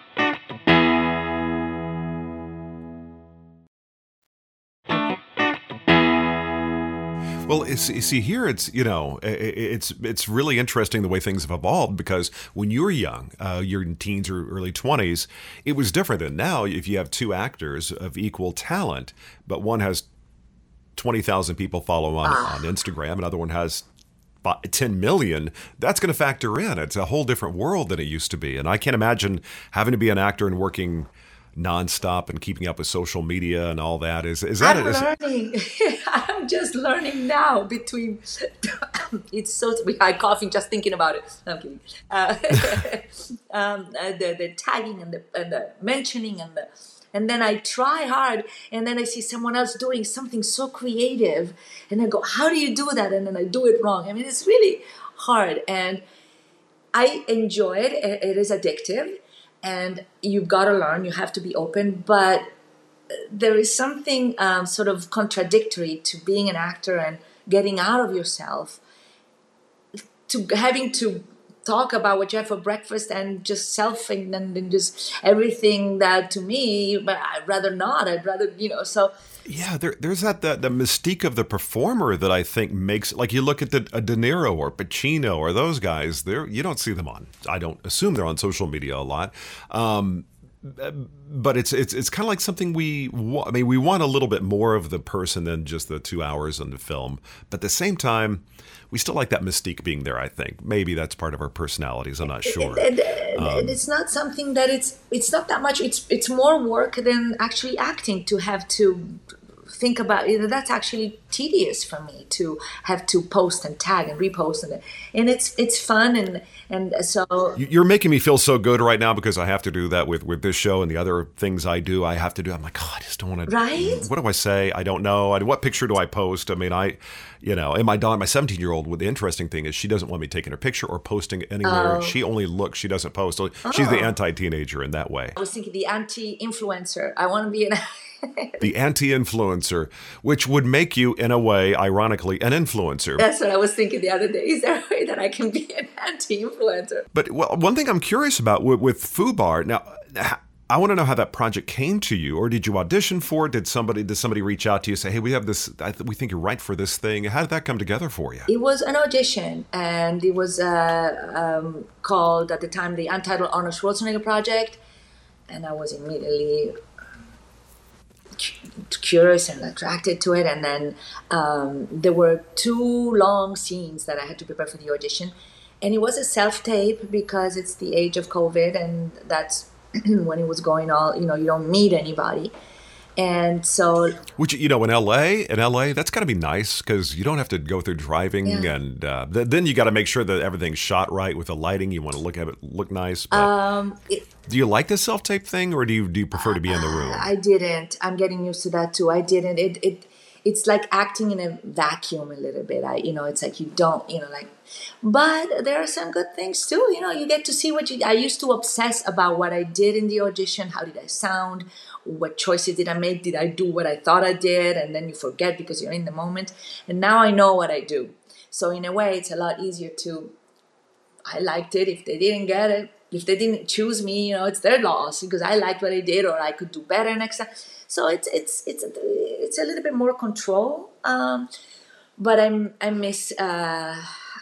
Well, you see, here it's, you know, it's it's really interesting the way things have evolved, because when you were young, uh, you're in teens or early twenties, it was different than now. If you have two actors of equal talent, but one has twenty thousand people follow on, ah. on Instagram, another one has ten million, that's going to factor in. It's a whole different world than it used to be. And I can't imagine having to be an actor and working nonstop and keeping up with social media and all that. Is is that? I'm is learning. I'm just learning now. Between it's so I'm coughing just thinking about it. No, I'm kidding. Uh, um, uh, the the tagging and the and the mentioning and the. And then I try hard, and then I see someone else doing something so creative, and I go, how do you do that? And then I do it wrong. I mean, it's really hard, and I enjoy it. It is addictive, and you've got to learn. You have to be open, but there is something um, sort of contradictory to being an actor and getting out of yourself, to having to talk about what you have for breakfast and just selfing and, and just everything that to me, but I'd rather not. I'd rather, you know, so. Yeah, there, there's that, that the mystique of the performer that I think makes, like you look at the a De Niro or Pacino or those guys, they're, you don't see them on, I don't assume they're on social media a lot. Um, but it's it's it's kind of like something we wa- I mean, we want a little bit more of the person than just the two hours on the film. But at the same time, we still like that mystique being there, I think. Maybe that's part of our personalities. I'm not sure. And, and, um, and it's not something that it's it's not that much. It's it's more work than actually acting, to have to think about it. That's actually tedious for me to have to post and tag and repost, and and it's it's fun, and and so you're making me feel so good right now, because I have to do that with with this show and the other things I do. I have to do. I'm like, oh, I just don't want to. Right? What do I say? I don't know. I, what picture do I post? I mean, I, you know, and my daughter, my seventeen year old. The interesting thing is she doesn't want me taking her picture or posting it anywhere. Oh. She only looks. She doesn't post. So she's Oh. the anti-teenager in that way. I was thinking the anti-influencer. I want to be an. The anti-influencer, which would make you, in a way, ironically, an influencer. That's what I was thinking the other day. Is there a way that I can be an anti-influencer? But well, one thing I'm curious about with, with FUBAR, now, I want to know how that project came to you, or did you audition for it? Did somebody did somebody reach out to you and say, hey, we have this, I th- we think you're right for this thing? How did that come together for you? It was an audition, and it was uh, um, called, at the time, the Untitled Arnold Schwarzenegger Project, and I was immediately curious and attracted to it. And then um, there were two long scenes that I had to prepare for the audition. And it was a self-tape because it's the age of COVID, and that's when it was going all, you know, you don't meet anybody. And so... Which, you know, in L A, in L A, that's got to be nice because you don't have to go through driving. Yeah. And uh, th- then you got to make sure that everything's shot right with the lighting. You want to look at it, look nice. But Um, it, do you like the self-tape thing, or do you do you prefer to be in the room? I didn't. I'm getting used to that too. I didn't. It it it's like acting in a vacuum a little bit. I you know, it's like you don't, you know, like. But there are some good things too. You know, you get to see what you. I used to obsess about what I did in the audition. How did I sound? What choices did I make? Did I do what I thought I did? And then you forget because you're in the moment. And now I know what I do. So in a way, it's a lot easier to. I liked it. If they didn't get it, if they didn't choose me, you know, it's their loss because I liked what I did, or I could do better next time. So it's it's it's a, it's a little bit more control. Um, but I I miss uh,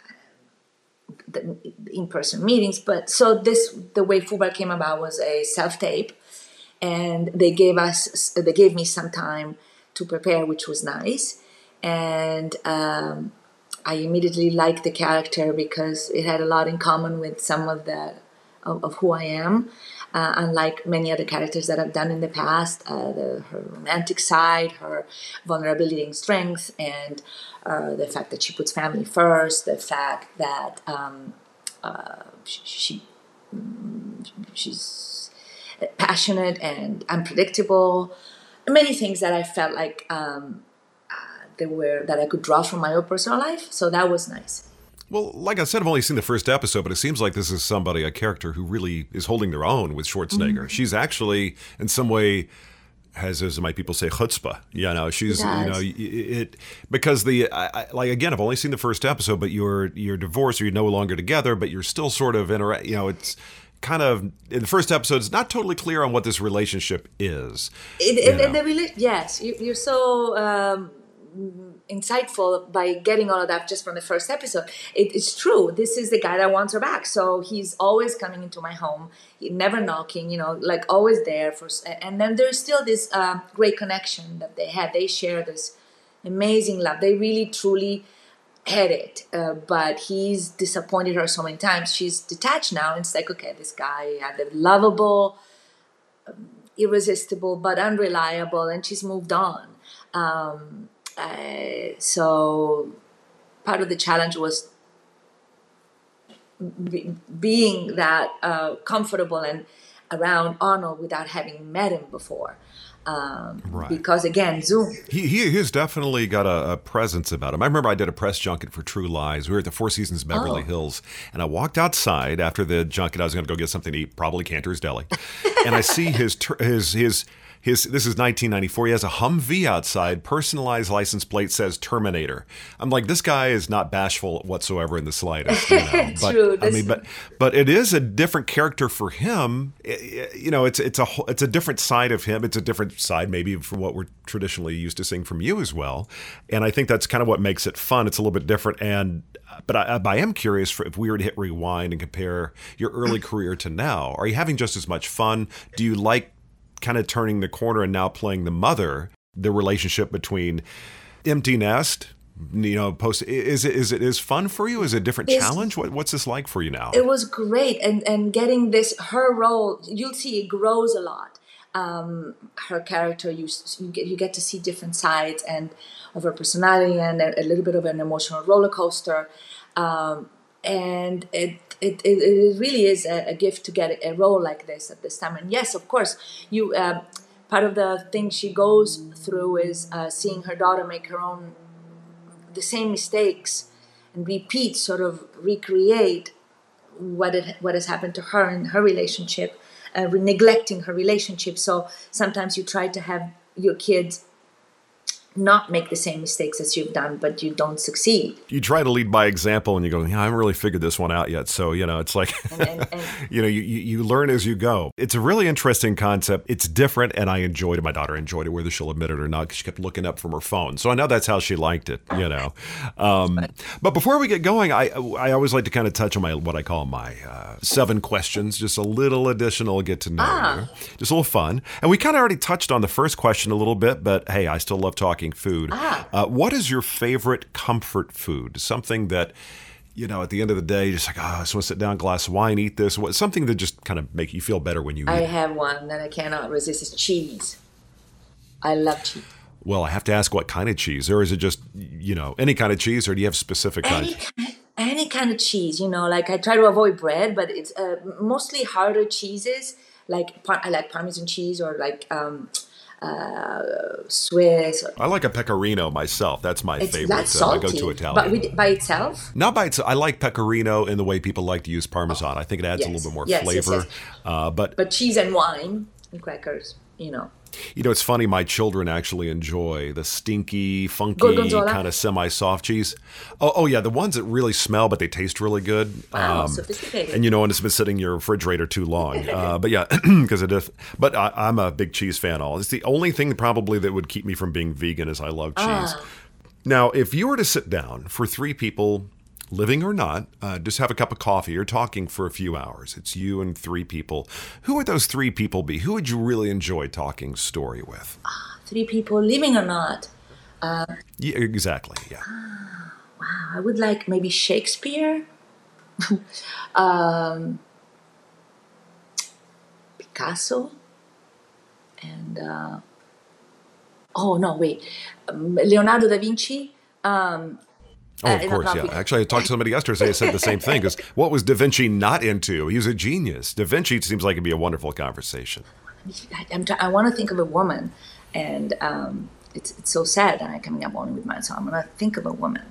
the in-person meetings. But so this the way Fubar came about was a self-tape, and they gave us they gave me some time to prepare, which was nice, and. Um, I immediately liked the character because it had a lot in common with some of the of, of who I am. Uh, unlike many other characters that I've done in the past, uh, the, her romantic side, her vulnerability and strength, and uh, the fact that she puts family first, the fact that um, uh, she, she she's passionate and unpredictable. Many things that I felt like. Um, They were that I could draw from my own personal life, so that was nice. Well, like I said, I've only seen the first episode, but it seems like this is somebody, a character who really is holding their own with Schwarzenegger. Mm-hmm. She's actually, in some way, has, as my people say, chutzpah. You know, she's, you know, it because the I, I, like again, I've only seen the first episode, but you're you're divorced or you're no longer together, but you're still sort of intera- You know, it's. Kind of in the first episode, it's not totally clear on what this relationship is. It, it, the rela- yes, you, you're so. Um, insightful by getting all of that just from the first episode. It, it's true. This is the guy that wants her back. So he's always coming into my home, never knocking, you know, like always there. For, and then there's still this uh, great connection that they had. They share this amazing love. They really, truly had it. Uh, but he's disappointed her so many times. She's detached now. And it's like, okay, this guy had the lovable, um, irresistible, but unreliable, and she's moved on. Um, Uh, so part of the challenge was be, being that uh, comfortable and around Arnold without having met him before. Um, right. Because again, Zoom. He, he he's definitely got a, a presence about him. I remember I did a press junket for True Lies. We were at the Four Seasons Beverly oh. Hills, and I walked outside after the junket. I was going to go get something to eat, probably Cantor's Deli, and I see his his his. His, this is nineteen ninety-four. He has a Humvee outside. Personalized license plate says Terminator. I'm like, this guy is not bashful whatsoever in the slightest. You know? But, True. I mean, but but it is a different character for him. It, you know, it's it's a it's a different side of him. It's a different side maybe from what we're traditionally used to seeing from you as well. And I think that's kind of what makes it fun. It's a little bit different. And but I, I am curious for if we were to hit rewind and compare your early career to now. Are you having just as much fun? Do you like kind of turning the corner and now playing the mother, the relationship between empty nest, you know, post, is it, is it is fun for you? Is it a different it's, challenge? What, what's this like for you now? It was great. And, and getting this, her role, you'll see it grows a lot. Um, her character, you, you get, you get to see different sides and of her personality and a, a little bit of an emotional roller coaster. Um, and it, It, it, it really is a, a gift to get a, a role like this at this time. And yes, of course, you uh, part of the thing she goes through is uh, seeing her daughter make her own, the same mistakes and repeat, sort of recreate what it, what has happened to her in her relationship, uh, neglecting her relationship. So sometimes you try to have your kids not make the same mistakes as you've done, but you don't succeed. You try to lead by example and you go, yeah, I haven't really figured this one out yet. So, you know, it's like, and, and, and, you know, you, you learn as you go. It's a really interesting concept. It's different. And I enjoyed it. My daughter enjoyed it, whether she'll admit it or not, because she kept looking up from her phone. So I know that's how she liked it, you know. Um, but before we get going, I I always like to kind of touch on my, what I call my uh, seven questions, just a little additional get to know ah. you. Just a little fun. And we kind of already touched on the first question a little bit, but hey, I still love talking food. Ah. Uh, what is your favorite comfort food? Something that, you know, at the end of the day, you're just like, oh, I just want to sit down, glass of wine, eat this. What, something that just kind of make you feel better when you I eat it. have one that I cannot resist. Is cheese. I love cheese. Well, I have to ask what kind of cheese, or is it just, you know, any kind of cheese, or do you have specific Any kind? kind, any kind of cheese, you know, like I try to avoid bread, but it's uh, mostly harder cheeses. Like par- I like Parmesan cheese or like um, uh, Swiss. I like a pecorino myself. That's my It's favorite. that's uh, I salty, go to Italian. but with, by itself. Not by itself. I like pecorino in the way people like to use Parmesan. I think it adds Yes. a little bit more Yes, yes, flavor. yes. Uh, but, But cheese and wine and crackers, you know. you know, it's funny. My children actually enjoy the stinky, funky, Gorgonzola? kind of semi-soft cheese. Oh, oh, yeah, the ones that really smell, but they taste really good. Wow, sophisticated. And you know, and it's been sitting in your refrigerator too long. Uh, but yeah, because it is. But I, I'm a big cheese fan. All it's the only thing probably that would keep me from being vegan is I love cheese. Ah. Now, if you were to sit down for three people, living or not, uh, just have a cup of coffee. You're talking for a few hours. It's you and three people. Who would those three people be? Who would you really enjoy talking story with? Three people, living or not. Yeah, exactly. Yeah. Wow, I would like maybe Shakespeare, um, Picasso, and uh, oh no, wait, um, Leonardo da Vinci. Um, Oh, uh, of not- course, not yeah. Picasso. Actually, I talked to somebody yesterday who said the same thing. Because what was Da Vinci not into? He was a genius. Da Vinci seems like it'd be a wonderful conversation. I, I'm try- I want to think of a woman, and um, it's it's so sad that I'm coming up only with mine. So I'm gonna think of a woman,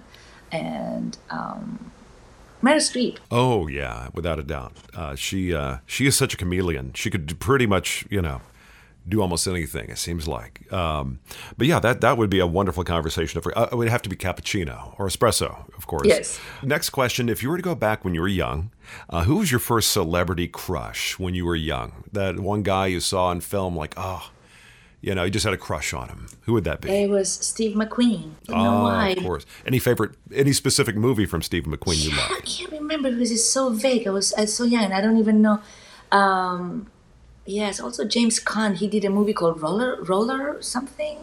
and um, Meryl Streep. Oh yeah, without a doubt. Uh, she uh, she is such a chameleon. She could do pretty much, you know, do almost anything. It seems like. Um, but yeah, that that would be a wonderful conversation. For, uh, it would have to be cappuccino or espresso, of course. Yes. Next question: if you were to go back when you were young, uh, who was your first celebrity crush when you were young? That one guy you saw in film, like, oh, you know, you just had a crush on him. Who would that be? It was Steve McQueen. I don't know Oh, why. of course. Any favorite, any specific movie from Stephen McQueen you I love? can't remember because it's so vague. I was, I was so young, and I don't even know. Um, yes, also James Caan. He did a movie called Roller Roller something.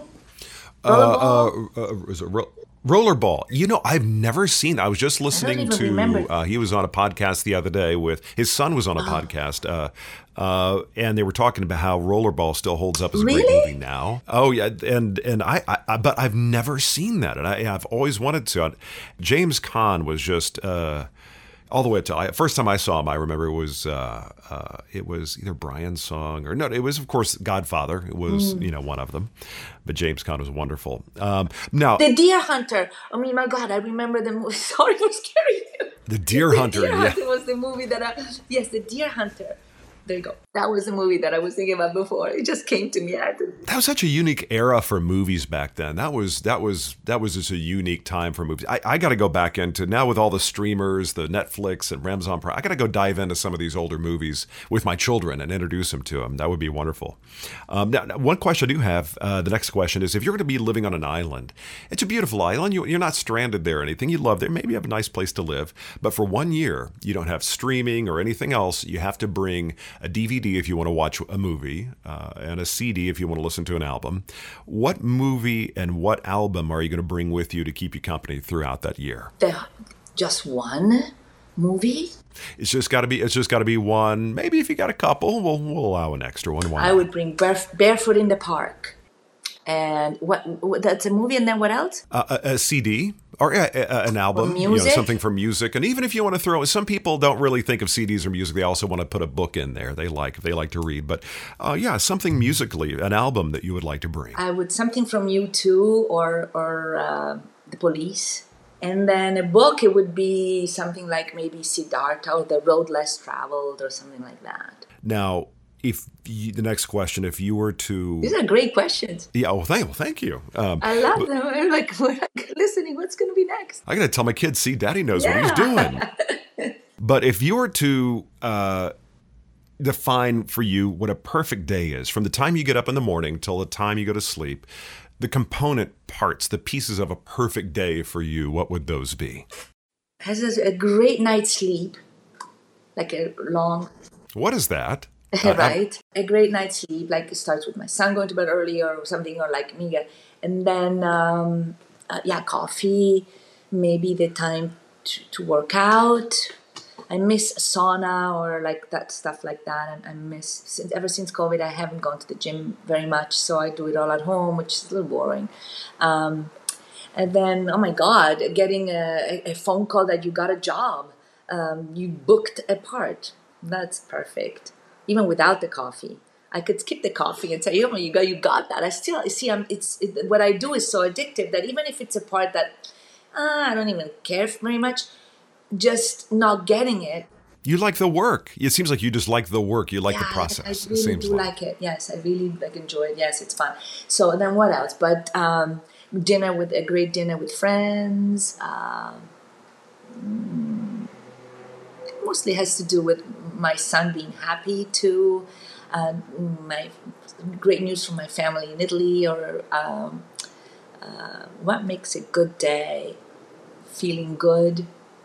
Rollerball? Uh, uh, uh, is it ro- Rollerball? You know, I've never seen. I was just listening even remember. to. Uh, he was on a podcast the other day with his son. Was on a podcast, uh, uh, and they were talking about how Rollerball still holds up as a great Really? movie now. Oh yeah, and and I, I, I but I've never seen that, and I, I've always wanted to. James Caan was just. Uh, all the way up to I, first time I saw him, I remember it was uh, uh, it was either Brian's song or no, it was of course Godfather. It was Mm. you know one of them, but James Caan was wonderful. Um, now The Deer Hunter. I mean, my God, I remember the movie. Sorry for scaring you. the Deer Hunter, The Deer yeah. Hunter was the movie that I. Yes, The Deer Hunter. There you go. That was the movie that I was thinking about before. It just came to me. I had to, That was such a unique era for movies back then. That was that was that was just a unique time for movies. I, I got to go back into now with all the streamers, the Netflix and Amazon Prime. I got to go dive into some of these older movies with my children and introduce them to them. That would be wonderful. Um, now, now, one question I do have. Uh, the next question is: if you're going to be living on an island, it's a beautiful island. You, you're not stranded there or anything. You love there. Maybe you have a nice place to live, but for one year, you don't have streaming or anything else. You have to bring a D V D if you want to watch a movie, uh, and a C D if you want to listen to an album. What movie and what album are you going to bring with you to keep you company throughout that year? the, just one movie. It's just got to be. It's just got to be one. Maybe if you got a couple, we'll we'll allow an extra one. Why I not? would bring Baref- Barefoot in the Park. And what, what? That's a movie, and then what else? Uh, a, a C D or uh, uh, an album, you know, music? something for music. And even if you want to throw, some people don't really think of C Ds or music. They also want to put a book in there. They like they like to read. But uh, yeah, something musically, an album that you would like to bring. I would something from U two or or uh, the Police. And then a book, it would be something like maybe Siddhartha or The Road Less Traveled or something like that. Now, if you, the next question, if you were to... These are great questions. Yeah, well, thank, well, thank you. Um, I love but, them. I'm like, we're like listening. What's going to be next? I got to tell my kids, see, Daddy knows Yeah. what he's doing. But if you were to uh, define for you what a perfect day is, from the time you get up in the morning till the time you go to sleep, the component parts, the pieces of a perfect day for you, what would those be? Has a great night's sleep, like a long... What is that? right? Uh, a great night's sleep, like it starts with my son going to bed earlier or something, or like me. And then, um, uh, yeah, coffee, maybe the time to, to work out. I miss sauna or like that stuff like that. And I miss, since, ever since COVID, I haven't gone to the gym very much. So I do it all at home, which is a little boring. Um, and then, oh my God, getting a, a phone call that you got a job. Um, you booked a part. That's perfect. Even without the coffee, I could skip the coffee and say, "Oh, you got, you got that." I still see. I'm. It's it, what I do is so addictive that even if it's a part that uh, I don't even care very much, just not getting it. You like the work. It seems like you just like the work. You like yeah, the process. I, I really it seems do like. like it. Yes, I really like enjoy it. Yes, it's fun. So then what else? But um, dinner with a great dinner with friends. Um, mostly has to do with my son being happy too. Um, my great news from my family in Italy, or um, uh, what makes a good day, feeling good,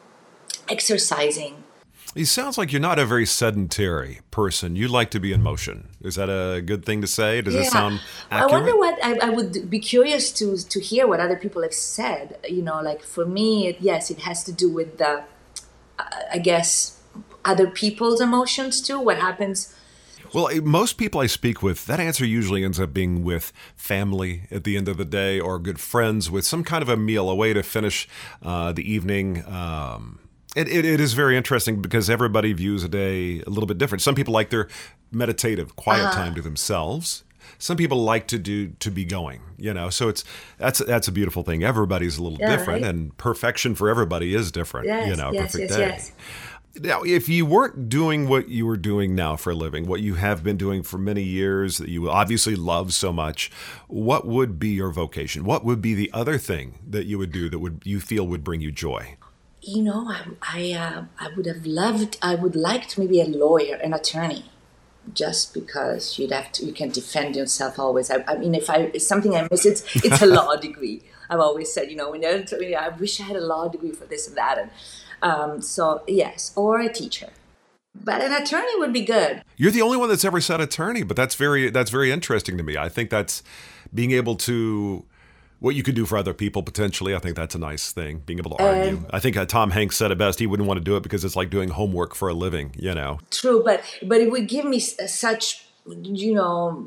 exercising. It sounds like you're not a very sedentary person. You like to be in motion. Is that a good thing to say? Does yeah. it sound accurate? I wonder what, I, I would be curious to to hear what other people have said. You know, like for me, it, yes, it has to do with the, uh, I guess, other people's emotions too. What happens... Well, most people I speak with, that answer usually ends up being with family at the end of the day, or good friends with some kind of a meal, a way to finish uh, the evening. Um, it, it, it is very interesting because everybody views a day a little bit different. Some people like their meditative, quiet Uh-huh. time to themselves. Some people like to do to be going, you know. So it's that's that's a beautiful thing. Everybody's a little Yeah, different, right? and perfection for everybody is different. Yes, you know, yes, perfect yes, day. yes. Now, if you weren't doing what you were doing now for a living, what you have been doing for many years that you obviously love so much, what would be your vocation? What would be the other thing that you would do that would you feel would bring you joy? You know, I I, uh, I would have loved, I would like to maybe a lawyer, an attorney, just because you'd have to, you can defend yourself always. I, I mean, if I, it's something I miss, it's, it's a law degree. I've always said, you know, when you're, I wish I had a law degree for this and that. And um, so, yes, or a teacher. But an attorney would be good. You're the only one that's ever said attorney, but that's very that's very interesting to me. I think that's being able to, what you could do for other people potentially. I think that's a nice thing, being able to argue. Um, I think uh, Tom Hanks said it best. He wouldn't want to do it because it's like doing homework for a living, you know. True, but but it would give me s- such, you know,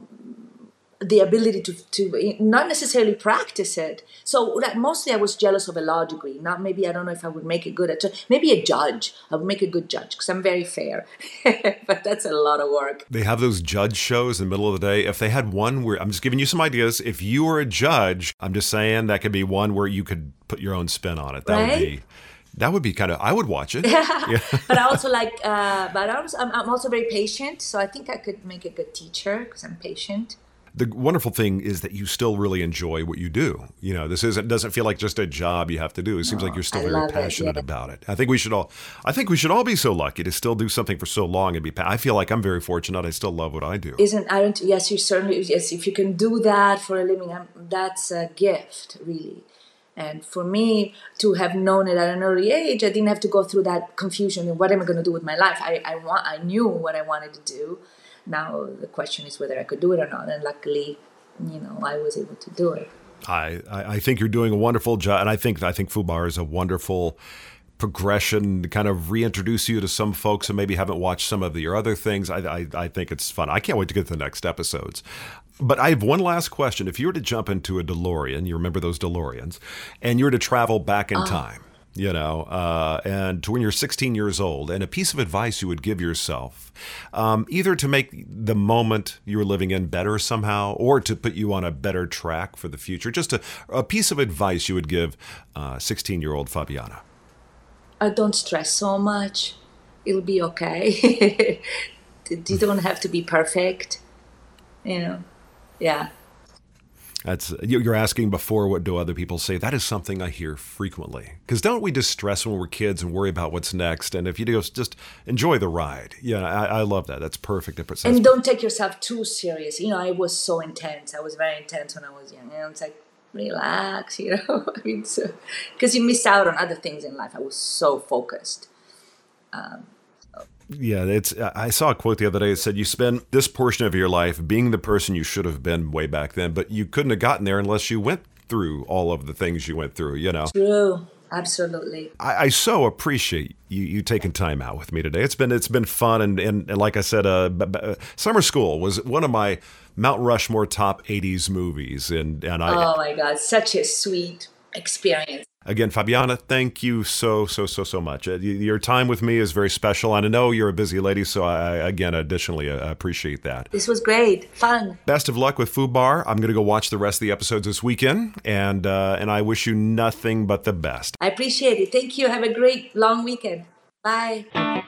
the ability to to not necessarily practice it. So like, mostly I was jealous of a law degree. Not maybe I don't know if I would make a good attorney. Maybe a judge. I would make a good judge because I'm very fair. But that's a lot of work. They have those judge shows in the middle of the day. If they had one where, I'm just giving you some ideas. If you were a judge, I'm just saying that could be one where you could put your own spin on it. That Right? would be, that would be kind of, I would watch it. Yeah. But I also like, uh, but I was, I'm, I'm also very patient. So I think I could make a good teacher because I'm patient. The wonderful thing is that you still really enjoy what you do. You know, this isn't doesn't feel like just a job you have to do. It seems like you're still I very love it, passionate yeah. about it. I think we should all, I think we should all be so lucky to still do something for so long and be. pa- I feel like I'm very fortunate. I still love what I do. Isn't, I don't, yes, you certainly, yes, if you can do that for a living, I'm, that's a gift, really. And for me to have known it at an early age, I didn't have to go through that confusion of what am I going to do with my life. I, I want, I knew what I wanted to do. Now the question is whether I could do it or not. And luckily, you know, I was able to do it. I, I I think you're doing a wonderful job, and I think I think Fubar is a wonderful progression to kind of reintroduce you to some folks who maybe haven't watched some of the, your other things. I, I I think it's fun. I can't wait to get to the next episodes. But I have one last question. If you were to jump into a DeLorean, you remember those DeLoreans, and you were to travel back in time, you know, uh, and to when you're sixteen years old, and a piece of advice you would give yourself, um, either to make the moment you were living in better somehow, or to put you on a better track for the future, just a, a piece of advice you would give uh, sixteen-year-old Fabiana. I don't stress so much. It'll be okay. You don't have to be perfect, you know. Yeah. That's you're asking before, what do other people say? That is something I hear frequently. Because don't we just stress when we're kids and worry about what's next? And if you just just enjoy the ride. Yeah, I, I love that. That's perfect. That's and don't take yourself too serious. You know, I was so intense. I was very intense when I was young. And it's like, relax, you know. I mean, so because you miss out on other things in life. I was so focused. Um, Yeah, it's. I saw a quote the other day that said, you spend this portion of your life being the person you should have been way back then, but you couldn't have gotten there unless you went through all of the things you went through, you know? True. Absolutely. I, I so appreciate you, you taking time out with me today. It's been it's been fun, and, and, and like I said, uh, b- b- Summer School was one of my Mount Rushmore top eighties movies, and, and I. Oh my God, such a sweet experience. Again, Fabiana, thank you so, so, so, so much. Uh, your time with me is very special, and I know you're a busy lady, so I, again, additionally, uh, appreciate that. This was great. Fun. Best of luck with FUBAR. I'm going to go watch the rest of the episodes this weekend, and uh, and I wish you nothing but the best. I appreciate it. Thank you. Have a great long weekend. Bye.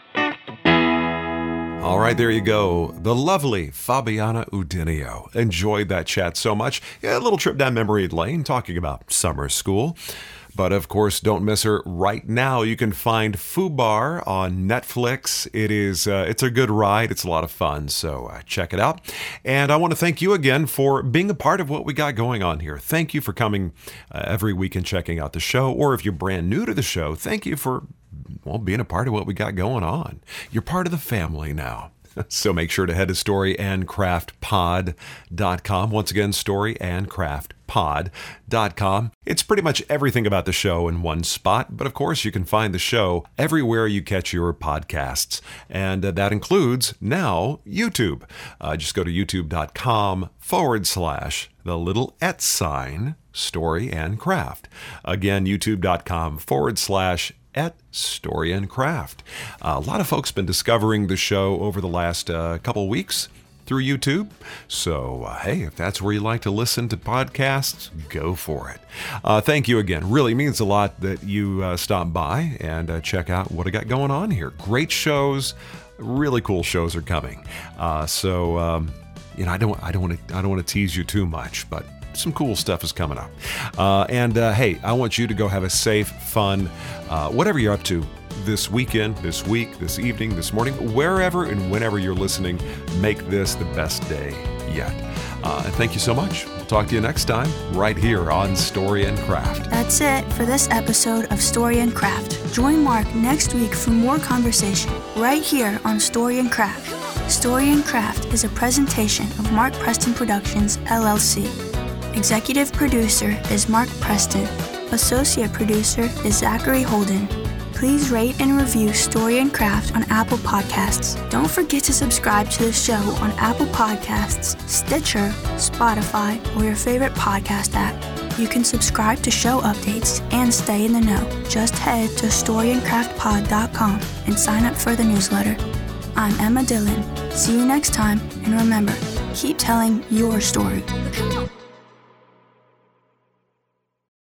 All right, there you go. The lovely Fabiana Udinio. Enjoyed that chat so much. Yeah, a little trip down memory lane talking about summer school. But of course, don't miss her right now. You can find FUBAR on Netflix. It is, uh, it's a good ride. It's a lot of fun. So uh, check it out. And I want to thank you again for being a part of what we got going on here. Thank you for coming uh, every week and checking out the show. Or if you're brand new to the show, thank you for, well, being a part of what we got going on. You're part of the family now. So make sure to head to story and craft pod dot com. Once again, story and craft pod dot com. It's pretty much everything about the show in one spot, but of course you can find the show everywhere you catch your podcasts. And uh, that includes now YouTube. Uh, just go to youtube.com forward slash the little et sign story and craft. Again, youtube.com forward slash at Story and Craft. Uh, a lot of folks been discovering the show over the last uh, couple weeks through YouTube. So, uh, hey, if that's where you like to listen to podcasts, go for it. Uh, thank you again. Really means a lot that you uh, stop by and uh, check out what I got going on here. Great shows, really cool shows are coming. Uh, so, um, you know, I don't, I don't want to, I don't want to tease you too much, but some cool stuff is coming up. Uh, and uh, hey, I want you to go have a safe, fun, uh, whatever you're up to this weekend, this week, this evening, this morning, wherever and whenever you're listening, make this the best day yet. Uh, and thank you so much. We'll talk to you next time right here on Story and Craft. That's it for this episode of Story and Craft. Join Mark next week for more conversation right here on Story and Craft. Story and Craft is a presentation of Mark Preston Productions, L L C. Executive producer is Mark Preston. Associate producer is Zachary Holden. Please rate and review Story and Craft on Apple Podcasts. Don't forget to subscribe to the show on Apple Podcasts, Stitcher, Spotify, or your favorite podcast app. You can subscribe to show updates and stay in the know. Just head to story and craft pod dot com and sign up for the newsletter. I'm Emma Dillon. See you next time, and remember, keep telling your story. Come on.